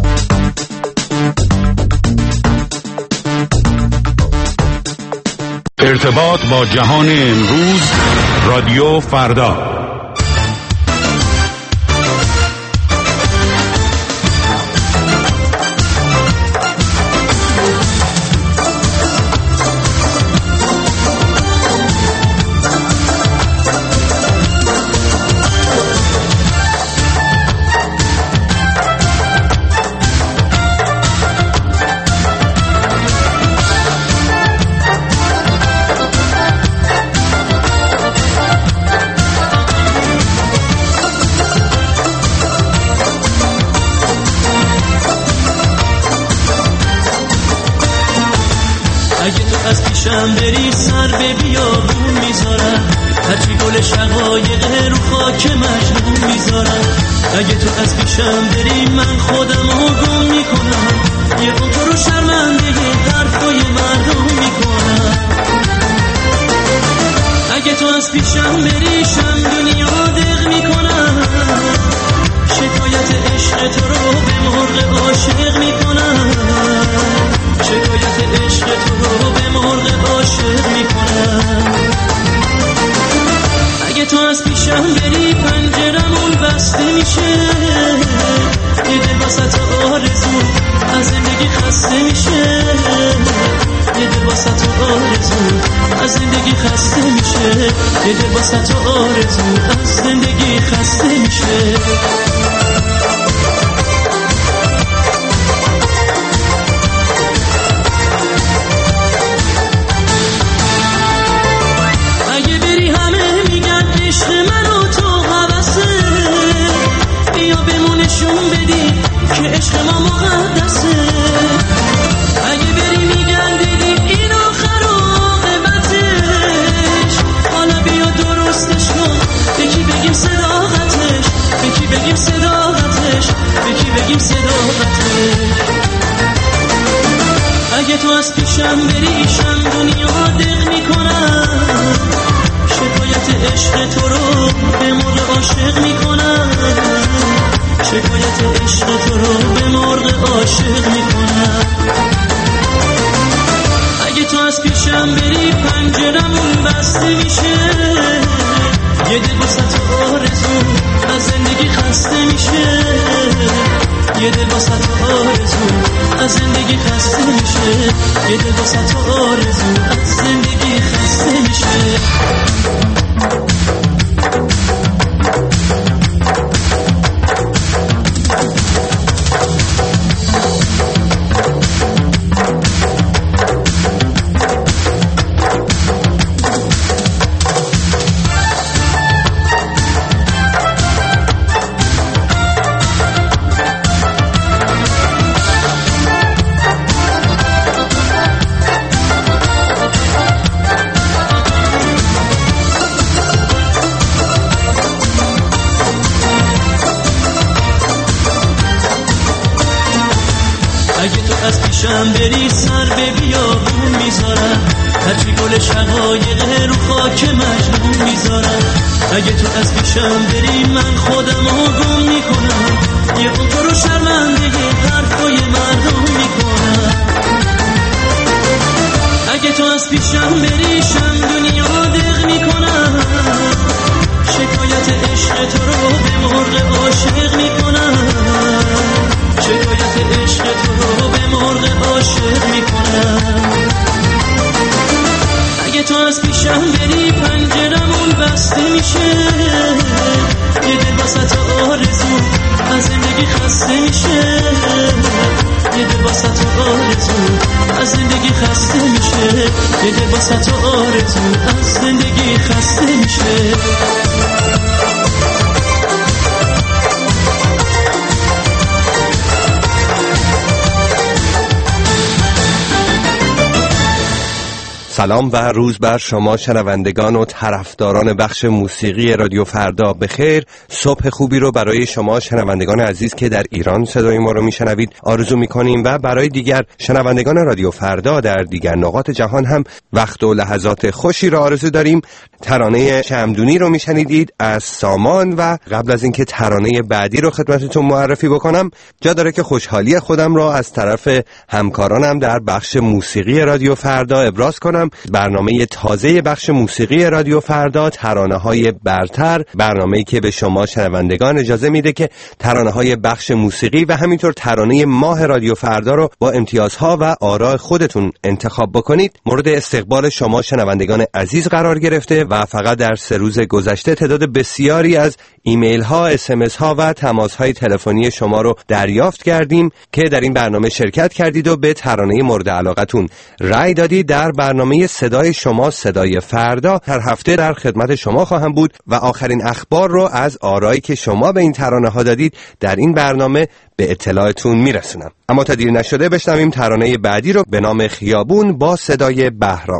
ارتباط با جهان امروز، رادیو فردا. شم بری سر به بیابون میذارم، هرچی گل شقایق رو خاک مجنون میذارم. اگه تو از پیشم بری من خودمو گم میکنم، یه اون تو رو شرمنده یه حرفای مردم میکنم. اگه تو از پیشم بری شم دنیا دق میکنم، شکایت عشق تو رو به مرغ عاشق میکنم. شکایت عشق تو رو به مرغ عاشق میکنم. اگه تو از پیشم بری پنجرمون بسته میشه، یه دل واسه آرزو از زندگی خسته میشه. یه دل واسه آرزو از زندگی خسته میشه. یه دل واسه آرزو از زندگی خسته میشه. نشون بدی که عشق ما مقدسه. اگه بری میگن دیدی این آخر عاقبتش، حالا بیا درستش کن. به کی بگیم صداقتش، به کی بگیم صداقتش، به کی بگیم صداقتش. اگه تو از پیشم بری شم دنیا دق میکنم، شکایت عشق تو رو به مرغ عاشق میکنم. شکایت عشق تو رو به مرغ عاشق میکنم. اگه تو از پیشم بری پنجرمون بسته میشه، یه دل واسه تو آرزو از زندگی خسته میشه. یه دل واسه تو آرزو از زندگی خسته میشه. یه دل واسه تو آرزو از زندگی خسته میشه. شم بری سر به بیابون میذارم، هرچی گل شقایق رو خاک مجنون میذارم. اگه تو از پیشم بری من خودمو گم میکنم، یه اون تو رو شرمنده یه حرفای مردم میکنم. اگه تو از پیشم بری شم دنیا دق میکنم، شکایت عشق تو رو به مرغ عاشق میکنم. شکایت عشق تو رو به مرغ عاشق میکنم. اگه تو از پیشم بری پنجرمون بسته میشه، یه دل واسه آرزو از زندگی خسته میشه، یه دل واسه آرزو از زندگی خسته میشه، یه دل واسه آرزو از زندگی خسته میشه. سلام و روز بر شما شنوندگان و طرفداران بخش موسیقی رادیو فردا بخیر. صبح خوبی رو برای شما شنوندگان عزیز که در ایران صدای ما رو میشنوید آرزو میکنیم و برای دیگر شنوندگان رادیو فردا در دیگر نقاط جهان هم وقت و لحظات خوشی رو آرزو داریم. ترانه شمدونی رو میشنیدید از سامان و قبل از اینکه ترانه بعدی رو خدمتتون معرفی بکنم جا داره که خوشحالی خودم رو از طرف همکارانم در بخش موسیقی رادیو فردا ابراز کنم. برنامه تازه بخش موسیقی رادیو فردا، ترانه‌های برتر، برنامه‌ای که به شما شنوندگان اجازه میده که ترانه‌های بخش موسیقی و همینطور ترانه ماه رادیو فردا رو با امتیازها و آراء خودتون انتخاب بکنید. مورد استقبال شما شنوندگان عزیز قرار گرفته و فقط در سه روز گذشته تعداد بسیاری از ایمیل ها، اس ام اس ها و تماس های تلفنی شما رو دریافت کردیم که در این برنامه شرکت کردید و به ترانه مورد علاقتون رأی دادید. در برنامه صدای شما صدای فردا هر هفته در خدمت شما خواهم بود و آخرین اخبار رو از آرایی که شما به این ترانه ها دادید در این برنامه به اطلاعتون میرسونم. اما تا دیر نشده بشنویم ترانه بعدی رو به نام خیابون با صدای بهرام.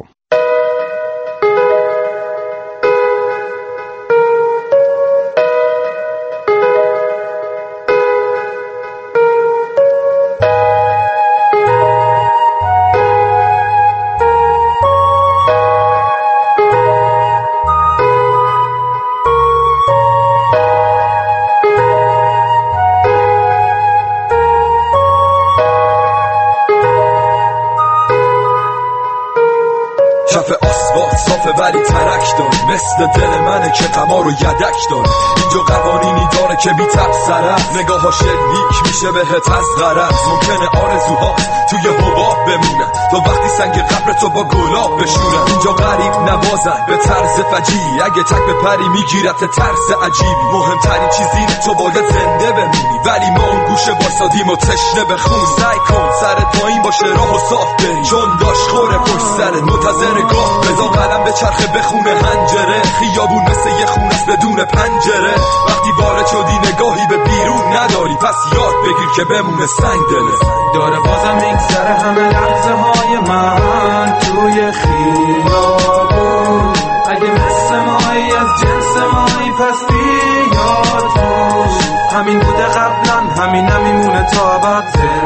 ولی ترک دار مثل دل منه که غما رو یدک دار. اینجا قوانینی داره که بی تبصره، نگاه ها شلیک میشه بهت از غرض. ممکنه آرزوها توی حباب بمونن تا وقتی سنگ قبر تو با گلاب بشونن. اینجا غریب نوازن به طرز فجیعی، اگه تک بپری میگیرت ترس عجیبی. مهمترین چیز اینه تو باید زنده بمونی، ولی ما اون گوشه واسادیم و تشنه به خون. سعی کن سرت پایین باشه راه و صاف بری، چون داش خوره پشت سرت منتظر گاه. بذار قلم به چرخه بخونه هنجره، خیابون مثل یه خونه است بدون پنجره. وقتی وارد شدی نگاهی به بیرون نداری، پس یاد بگیر که بمونه سنگ دله. داره بازم میگذره همه لحظه های من توی خیابون. اگه مثل مایی از جنس مایی پس بیاد توش. همین بوده قبلا همین نمیمونه تا بعد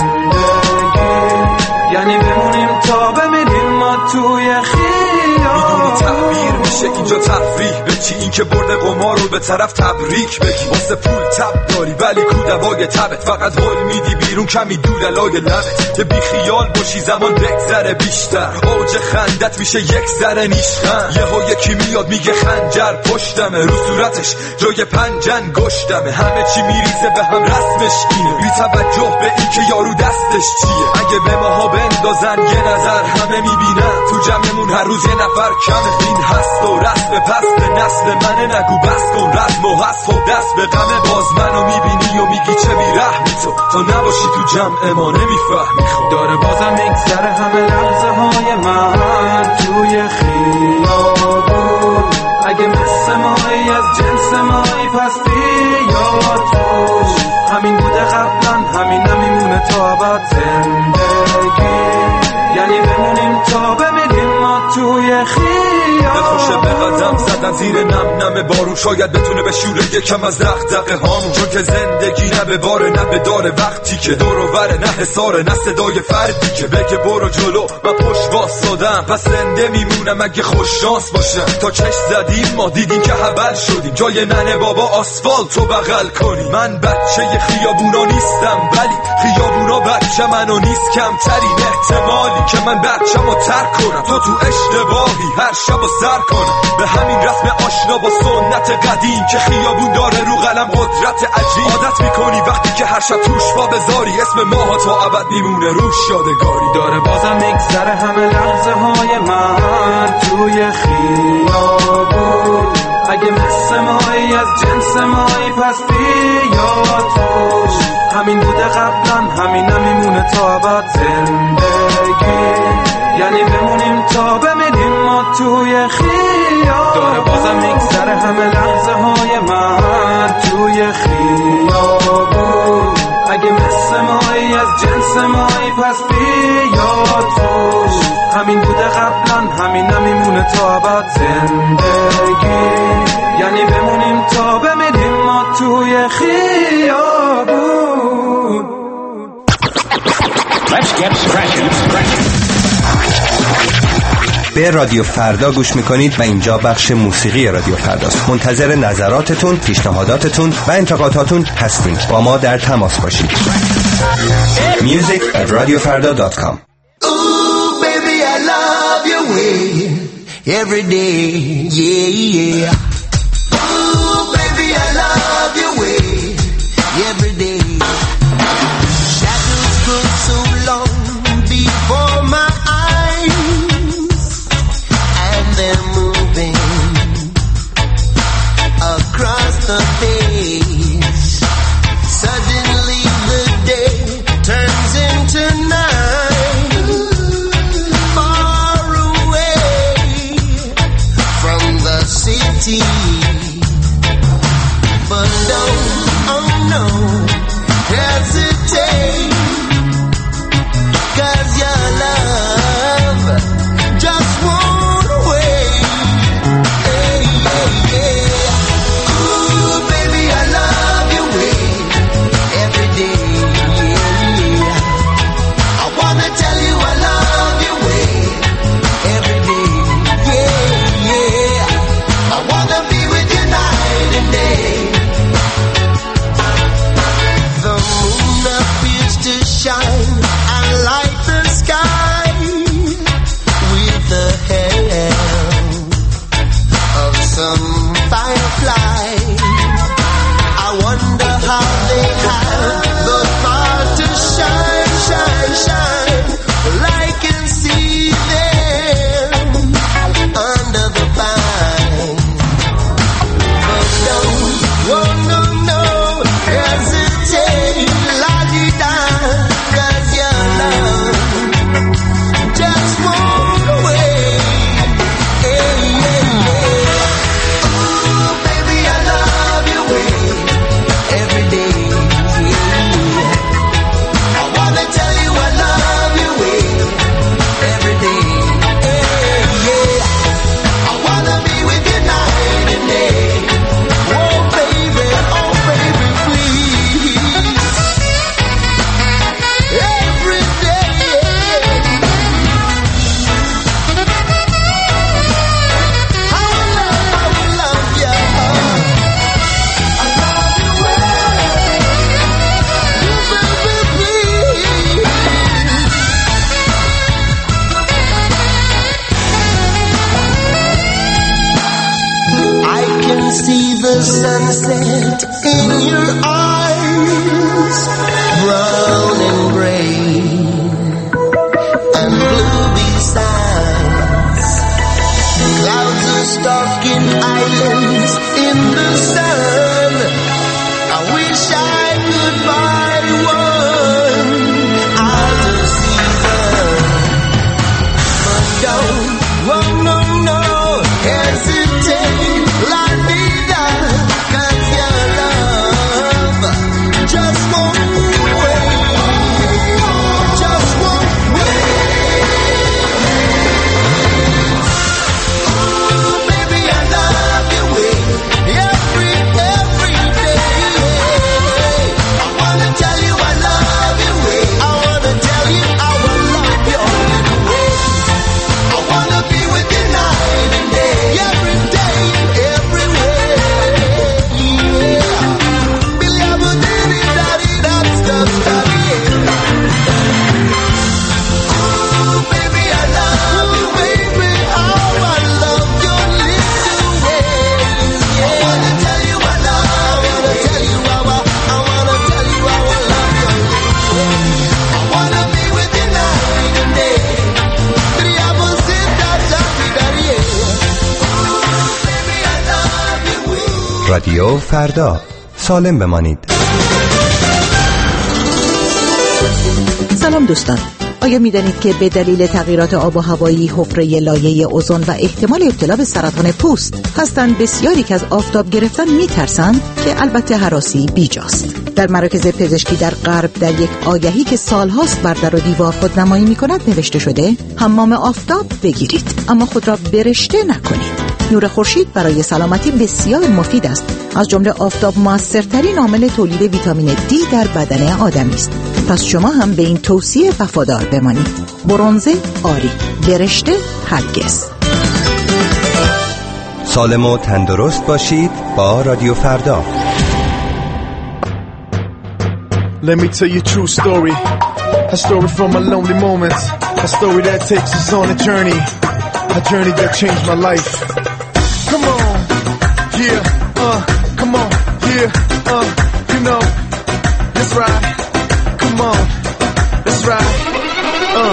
زندگی، یعنی بمونیم تا بمیریم ما توی خیابون. تعبیر میشه اینجا تفریح بچی، این که برده قمار رو به طرف تبریک بگی. واسه پول تب داری ولی کودوای تبت، فقط حال میدی بیرون کمی دودلای لبت. که بی خیال باشی زمان بگذره بیشتر، اوج خندت میشه یک ذره نیشخند. یه ها یکی میاد میگه خنجر پشتمه، رو صورتش جای پنجن گشتمه. همه چی میریزه به هم رسمش اینه، بی توجه به این که یارو دستش چیه. اگه به ماها بندازن یه نظر همه میبینن، تو جمعمون هر روز یه نفر کمه. این هست و رسم پس به نسل منه، نگو بس کن رسم و هست و دست به غمه. باز منو میبینی و میگی چه بیرحمی تو، تا نباشی تو جمع ما نمیفهمی خود. داره بازم میگذره همه لحظه های من توی خیابون. اگه مثل مایی از جنس مایی پس بیاد توش. همین بوده قبلا همین نمیمونه تا بعد زندگی، یعنی بمونیم تا بمیریم ما توی خیابون. خوشه به قدم زدن زیر نم نم بارون، شاید بتونه به شوره یکم از دغدغه هامون. چون که زندگی نه به باره نه به داره، وقتی که دور و بره نه حساره نه صدای فردی که بگه برو جلو و پشت واسادم. پس زنده میمونم اگه خوش شانس باشم. تا چشم زدیم ما دیدیم که حبل شدیم، جای ننه بابا آسفالت رو بغل کنیم. من بچه خیابونا نیستم ولی خیابونا بچه منو نیست. کمترین احتمالی که من بچه‌مو ترک کنم، تو تو اشتباهی هر شب و سر کنم. به همین رسم آشنا با سنت قدیم که خیابون داره رو قلم قدرت عجیب. عادت میکنی وقتی که هر شب توش پا بذاری اسم ماها تا ابد میمونه روش یادگاری. داره بازم میگذره همه لحظه های من توی خیابون. اگه مثل مایی از جنس مایی پس بیا توش. همین بوده قبلا همین نمیمونه تا ابد زندگی. یعنی بمونیم تا بمیریم ما توی خیابون. داره بازم میگذره همه لحظه های من توی خیابون. اگه مثل مایی از جنس مایی پس بیا توش. همین بوده قبلا همین نمیمونه تا ابد زندگی. یعنی بمونیم تا بمیریم ما توی خیابون. Let's get scratching. به رادیو فردا گوش میکنید و اینجا بخش موسیقی رادیو فرداست. منتظر نظراتتون، پیشنهاداتتون و انتقاداتون هستیم. با ما در تماس باشید. music at radio farda dot com. Ooh baby I love your way every day. Yeah yeah. Ooh baby I love your way every day. Shadows grow so long before my they're moving across the face. Suddenly the day turns into night. Far away from the city. But don't, oh no, hesitate. 'Cause your love just won't. Sunset in your eyes, brown and gray and blue besides. Clouds are stalking islands in the sun. I wish I could buy one out of season, but don't, oh no no, hesitate, like me. Baby, I love you. رادیو فردا، سالم بمانید. سلام دوستان، آیا می‌دانید که به دلیل تغییرات آب و هوایی حفره لایه اوزون و احتمال ابتلا به سرطان پوست هستند بسیاری که از آفتاب گرفتن می‌ترسند، که البته هراسی بیجاست. در مراکز پزشکی در غرب در یک آگهی که سالهاست بر در و دیوار خودنمایی می‌کند نوشته شده حمام آفتاب بگیرید، اما خود را برشته نکنید. نور خورشید برای سلامتی بسیار مفید است. از جمله آفتاب موثرترین عامل تولید ویتامین دی در بدن آدمی است. پس شما هم به این توصیه وفادار بمانید. برنزه آری، برشته هرگز. سالم و تندرست باشید با رادیو فردا. Let me tell you a true story. A story from my lonely moments. A story that takes us on a journey. A journey that changed my life. Come on, yeah, uh, come on, yeah, uh, you know, that's right. Come on, that's right, uh.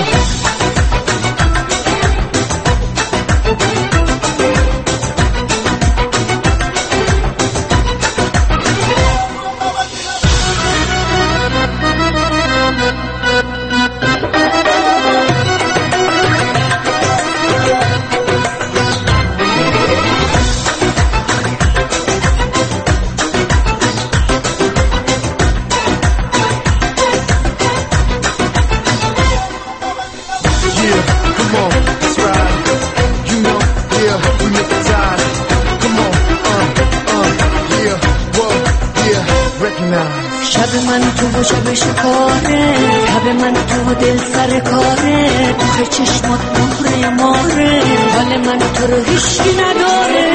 شب من تو و شب شکاره، شب من تو و دل سر کاره، آخه چشمات مهره ماره، حال من تو رو هیچکی نداره.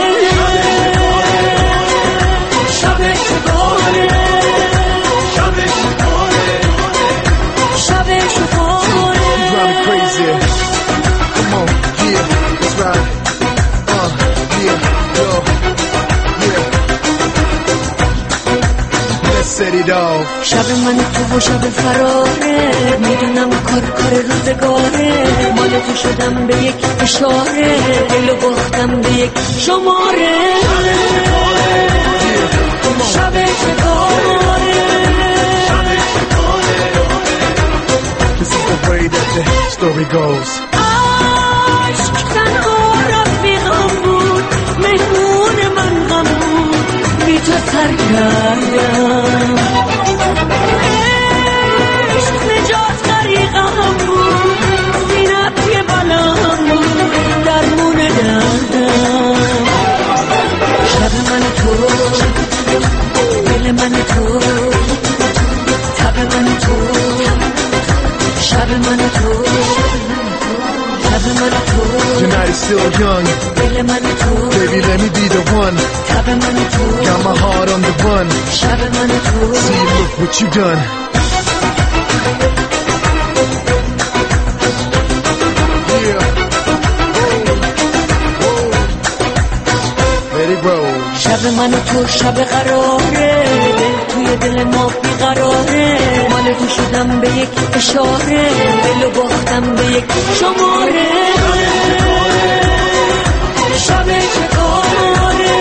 شب شکاره، شب شکاره، شب شکاره. You drive me crazy. Come on, yeah, that's right. Uh, yeah, yo, yeah. Set it off. شب من تو و شب فراره، میدونم کار کار روزگاره، مال تو شدم به یک اشاره، دلو باختم به یک شماره. شب شکاره. This is the way that the story goes. عشق تنها رفیقم بود، مهمون من غم بود، بی تو سر کردم. عشق نجات غریقم بود، زینت یه بلام بود، درمون دردم. شب من تو، دل من تو، تب من تو، شب من تو، شب من تو. Tonight is still young. دل من تو، baby let me be the one. تب من تو، got my heart on the run. شب من تو. See look what you done. Yeah. Let it roll. شب من تو شب قراره، دل توی دل ما بیقراره، مال تو شدم به یک اشاره، دلو باختم به یک شماره. شب شکاره،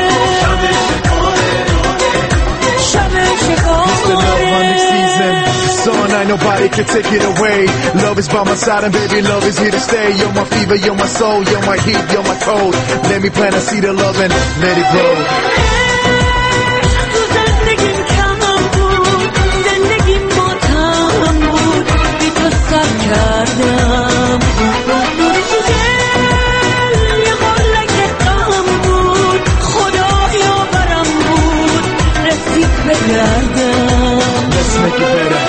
شب شکاره. Son, I nobody can take it away. Love is by my side and baby love is here to stay. You're my fever, you're my soul, you're my heat, you're my cold. Let me plant a seed of love and let it grow. تو زندگیم کمم بود، زندگیم ماتم بود، بی تو سر کردم. تو دل یه غلک غم بود، خدایا برم بود، رسید به گردم. Let's make it better.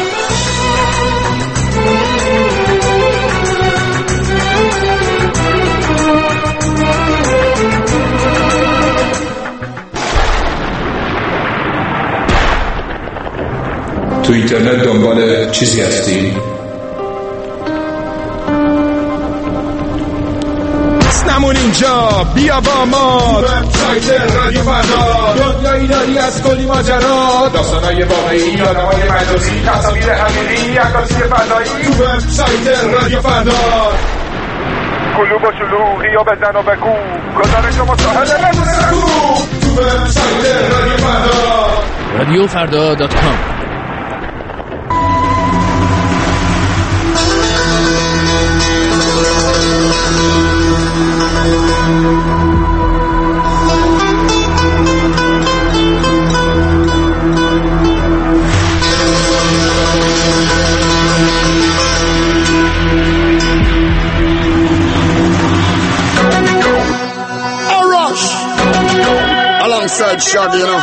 تو اینترنت دنبال چیزی هستی؟ نمون اینجا بیا با ما وبسایت رادیو فردا، دنیایی داری از کلی ماجرا، داستانای واقعی، آدمای مجازی، تصاویر حقیقی، عکاسی فضایی. تو وبسایت رادیو فردا کلوب و شلوغی و بزن و بگو گزارش و مساحله بدون تو وبسایت رادیو فردا دات کام. Alongside Shaggy, you know.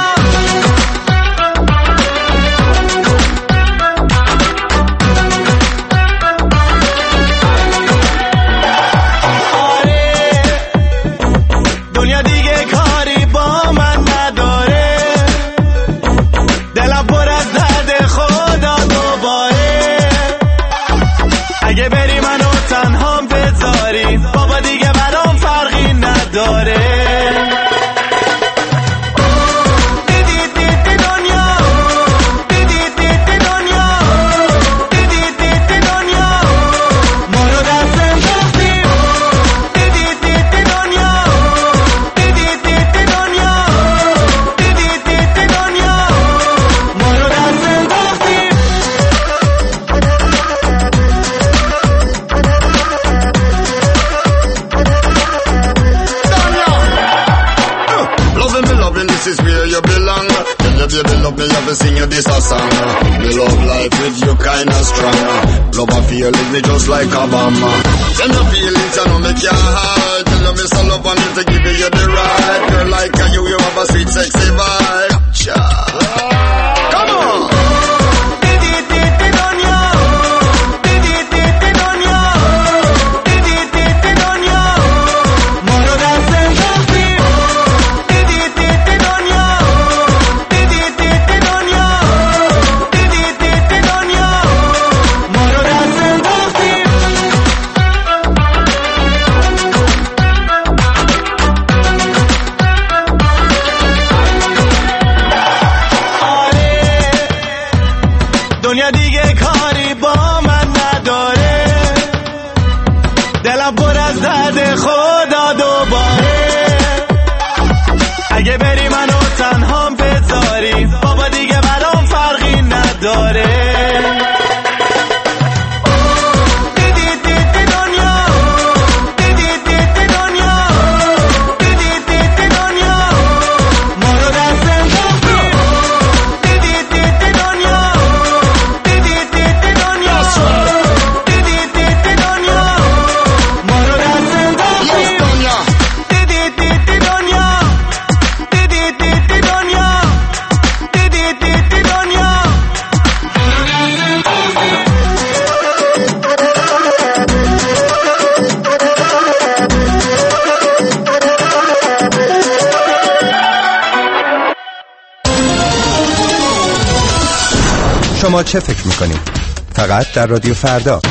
دنیا دیگه کاری با من نداره، دلم پر از درد خدا دوباره. اگه بری منو تنهام بذاری، بابا دیگه برام فرقی نداره. Baby, love me, love me, sing you this a song. Me love life with you kinda strong. Love and feeling me just like Obama. Send the feelings, I know make your heart. Tell me so love and me to give you the right. Girl like you, you have a sweet sexy vibe. Cha. Come on. دنیا دیگه کاری با من نداره، دلم پر از درد خدا دوباره. اگه بری منو تنهام بذاری، بابا دیگه برام فرقی نداره. شما چه فکر میکنید؟ فقط در رادیو فردا.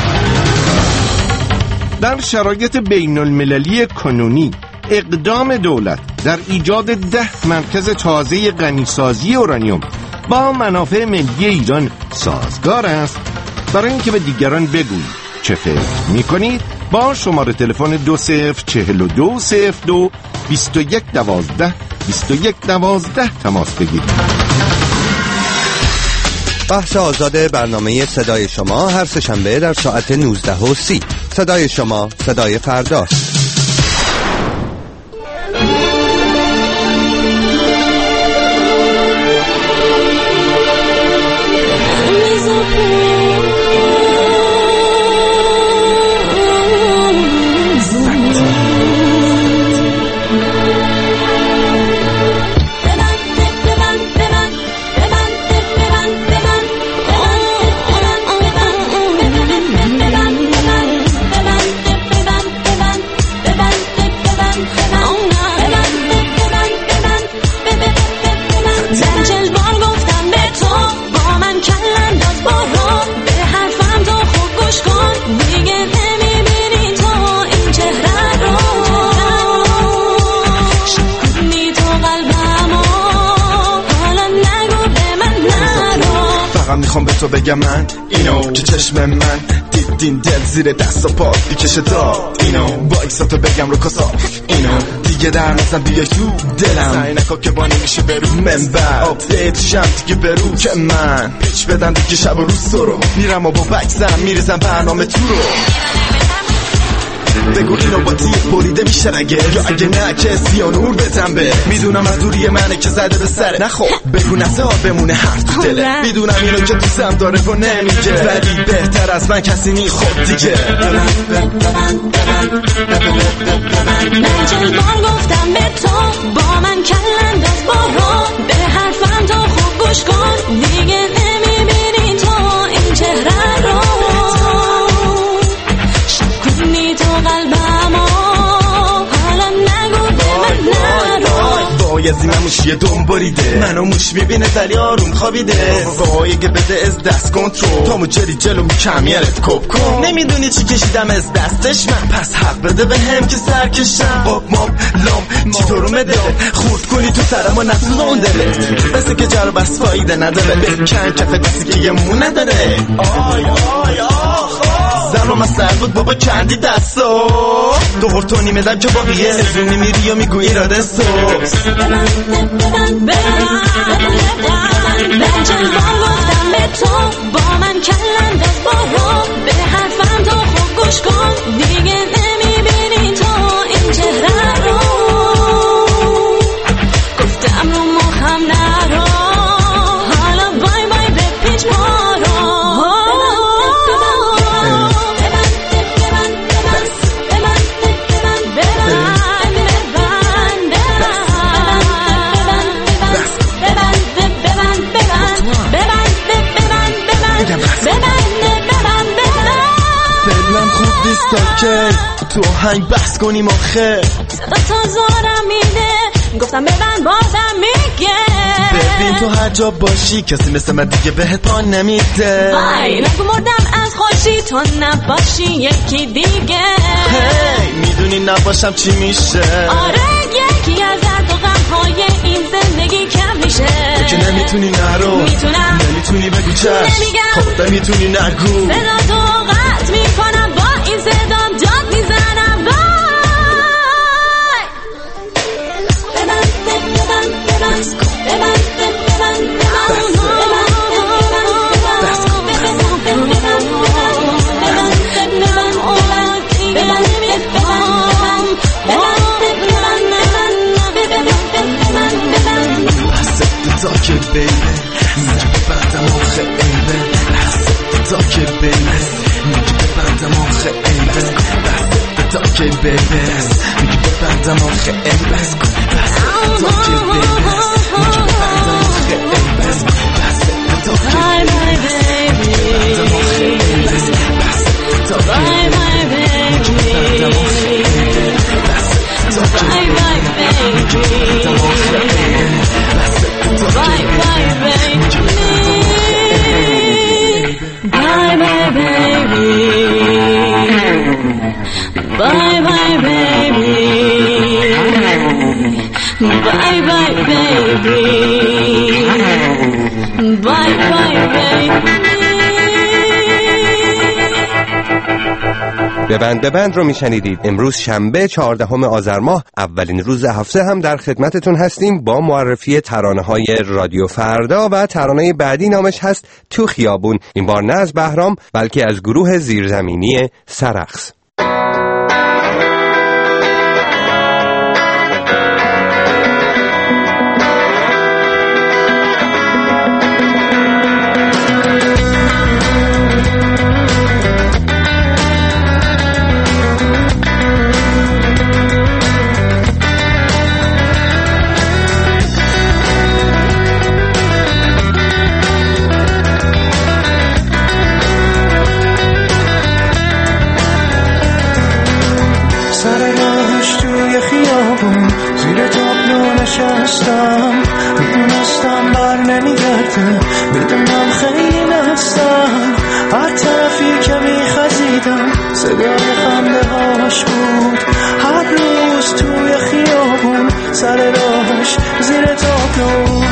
در شرایط بین المللی کنونی اقدام دولت در ایجاد ده مرکز تازه غنیسازی اورانیوم با منافع ملی ایران سازگار است. برای اینکه به دیگران بگویید چه فکر میکنید، با شماره تلفن دو صفر چهل و دو صفر دو بیست و یک دوازده بیست و یک دوازده تماس بگیرید. بحث آزاد برنامه صدای شما هر سه‌شنبه در ساعت نوزده و سی. صدای شما، صدای فرداست. میخوام به تو بگم من اینو که چشم من دیدین دل زیر دست و پا بیکشه داد اینو با ایکساتو بگم رو کسا اینو دیگه دیگه در نزن بیای تو دلم سعی نکن که با نمیشه برو منبر آپدیت شم دیگه برو که من پیچ بدم دیگه شب و روز تو رو میرم و با بکسم میریزم برنامه تو رو بگو اینو با تیر بریده میشه نگه یا اگه نه که سیانور بتنبه میدونم از دوری منه که زده به سره نخو بگو نزار بمونه هر تو دله میدونم اینو که دوستم داره و نمیگه ولی بهتر از من کسی نی خود دیگه من چند بار گفتم به تو با من کلند از بارو به حرفم تو خوب گوش کن دیگه نمیبینی تو این چهره رو شکنی تو قلبمو حالا نگو به من نرو وای از این مموش یه دم بریده منو موش میبینه ولی آروم خوابیده وای اگه بده از دست کنترل تامو جری جلو کمیرت کپ کن نمیدونی چی کشیدم از دستش من پس حق بده به هم که سرکشم آب ماب لام چی تو رو مده خورد کنی تو سرم و نسلون داره بسه که جر بس فایده نداره بکن کف دستی که یه مون نداره آی آی آخ زن و مسئل بود بابا کندی دستو دور تو نیمدم که باقیه سزونی میری و میگوی ایراده سوز من چند بار گفتم به تو با من کلند از بارو به حرفم تو خوب گوش کن دیگه نمیبینی تو این چهره رو گفتم رو مخم نرو حالا بای بای به پیچ پارو که تو هنگ بس کنیم آخه صدا تا زارم میده گفتم ببند بازم میگه ببین تو هر جا باشی کسی مثل من دیگه بهت پا نمیده وای نگو مردم از خوشی تو نباشی یکی دیگه هی میدونی نباشم چی میشه آره یکی از درد و غمهای این زندگی کم میشه تو که نمیتونی نرو میتونم نمیتونی بگو چشم نمیگم خب نمیتونی نگو صدا تو قطع میکنم با این صدام داد میزنم وای ببند ببند ببند ببند ببند که بیبه میگه ببندم آخه ایبه بسته تا که بیبه میگه ببندم آخه ایبه بسته تا که بیبه میگه ببندم آخه ایبه بسته تا که بیبه میگه ببندم آخه ایبه بسته تا که بیبه میگه ببندم آخه ایبه بسته تا که بیبه میگه ببندم آخه ایبه بسته تا که بیبه میگه ببندم آخه ایبه Bye bye baby Bye bye baby Bye bye baby Bye bye baby Bye bye baby ببند ببند رو میشنیدید. امروز شنبه چهاردهم آذر ماه، اولین روز هفته هم در خدمتتون هستیم با معرفی ترانه های رادیو فردا و ترانه بعدی نامش هست تو خیابون. این بار نه از بهرام بلکه از گروه زیرزمینی سرخس. میدونستم بر نمیگرده میدونم خیلی نستم هر طرفی که میخزیدم صدای خنده هاش بود هر روز توی خیابون سر راهش زیر تاپلون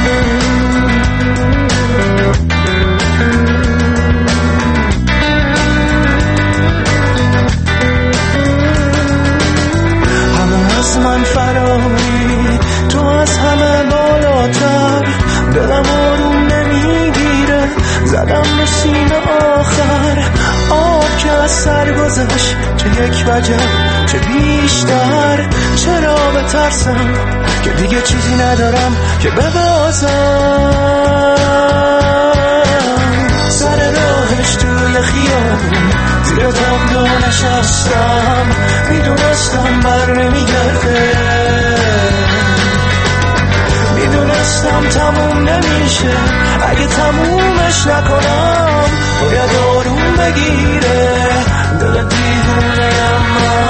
همه از من فرار دلم آروم نمیگیره، زدم به سینه آخر آب که از سر گذشت، چه یک وجب چه بیشتر. چرا بترسم که دیگه چیزی ندارم که ببازم، سر راهش توی خیابون زیر تابلو نشستم، میدونستم بر نمیگرده، میدونستم تموم نمیشه، اگه تمومش نکنم باید آروم بگیره، دل دیوونه ام من.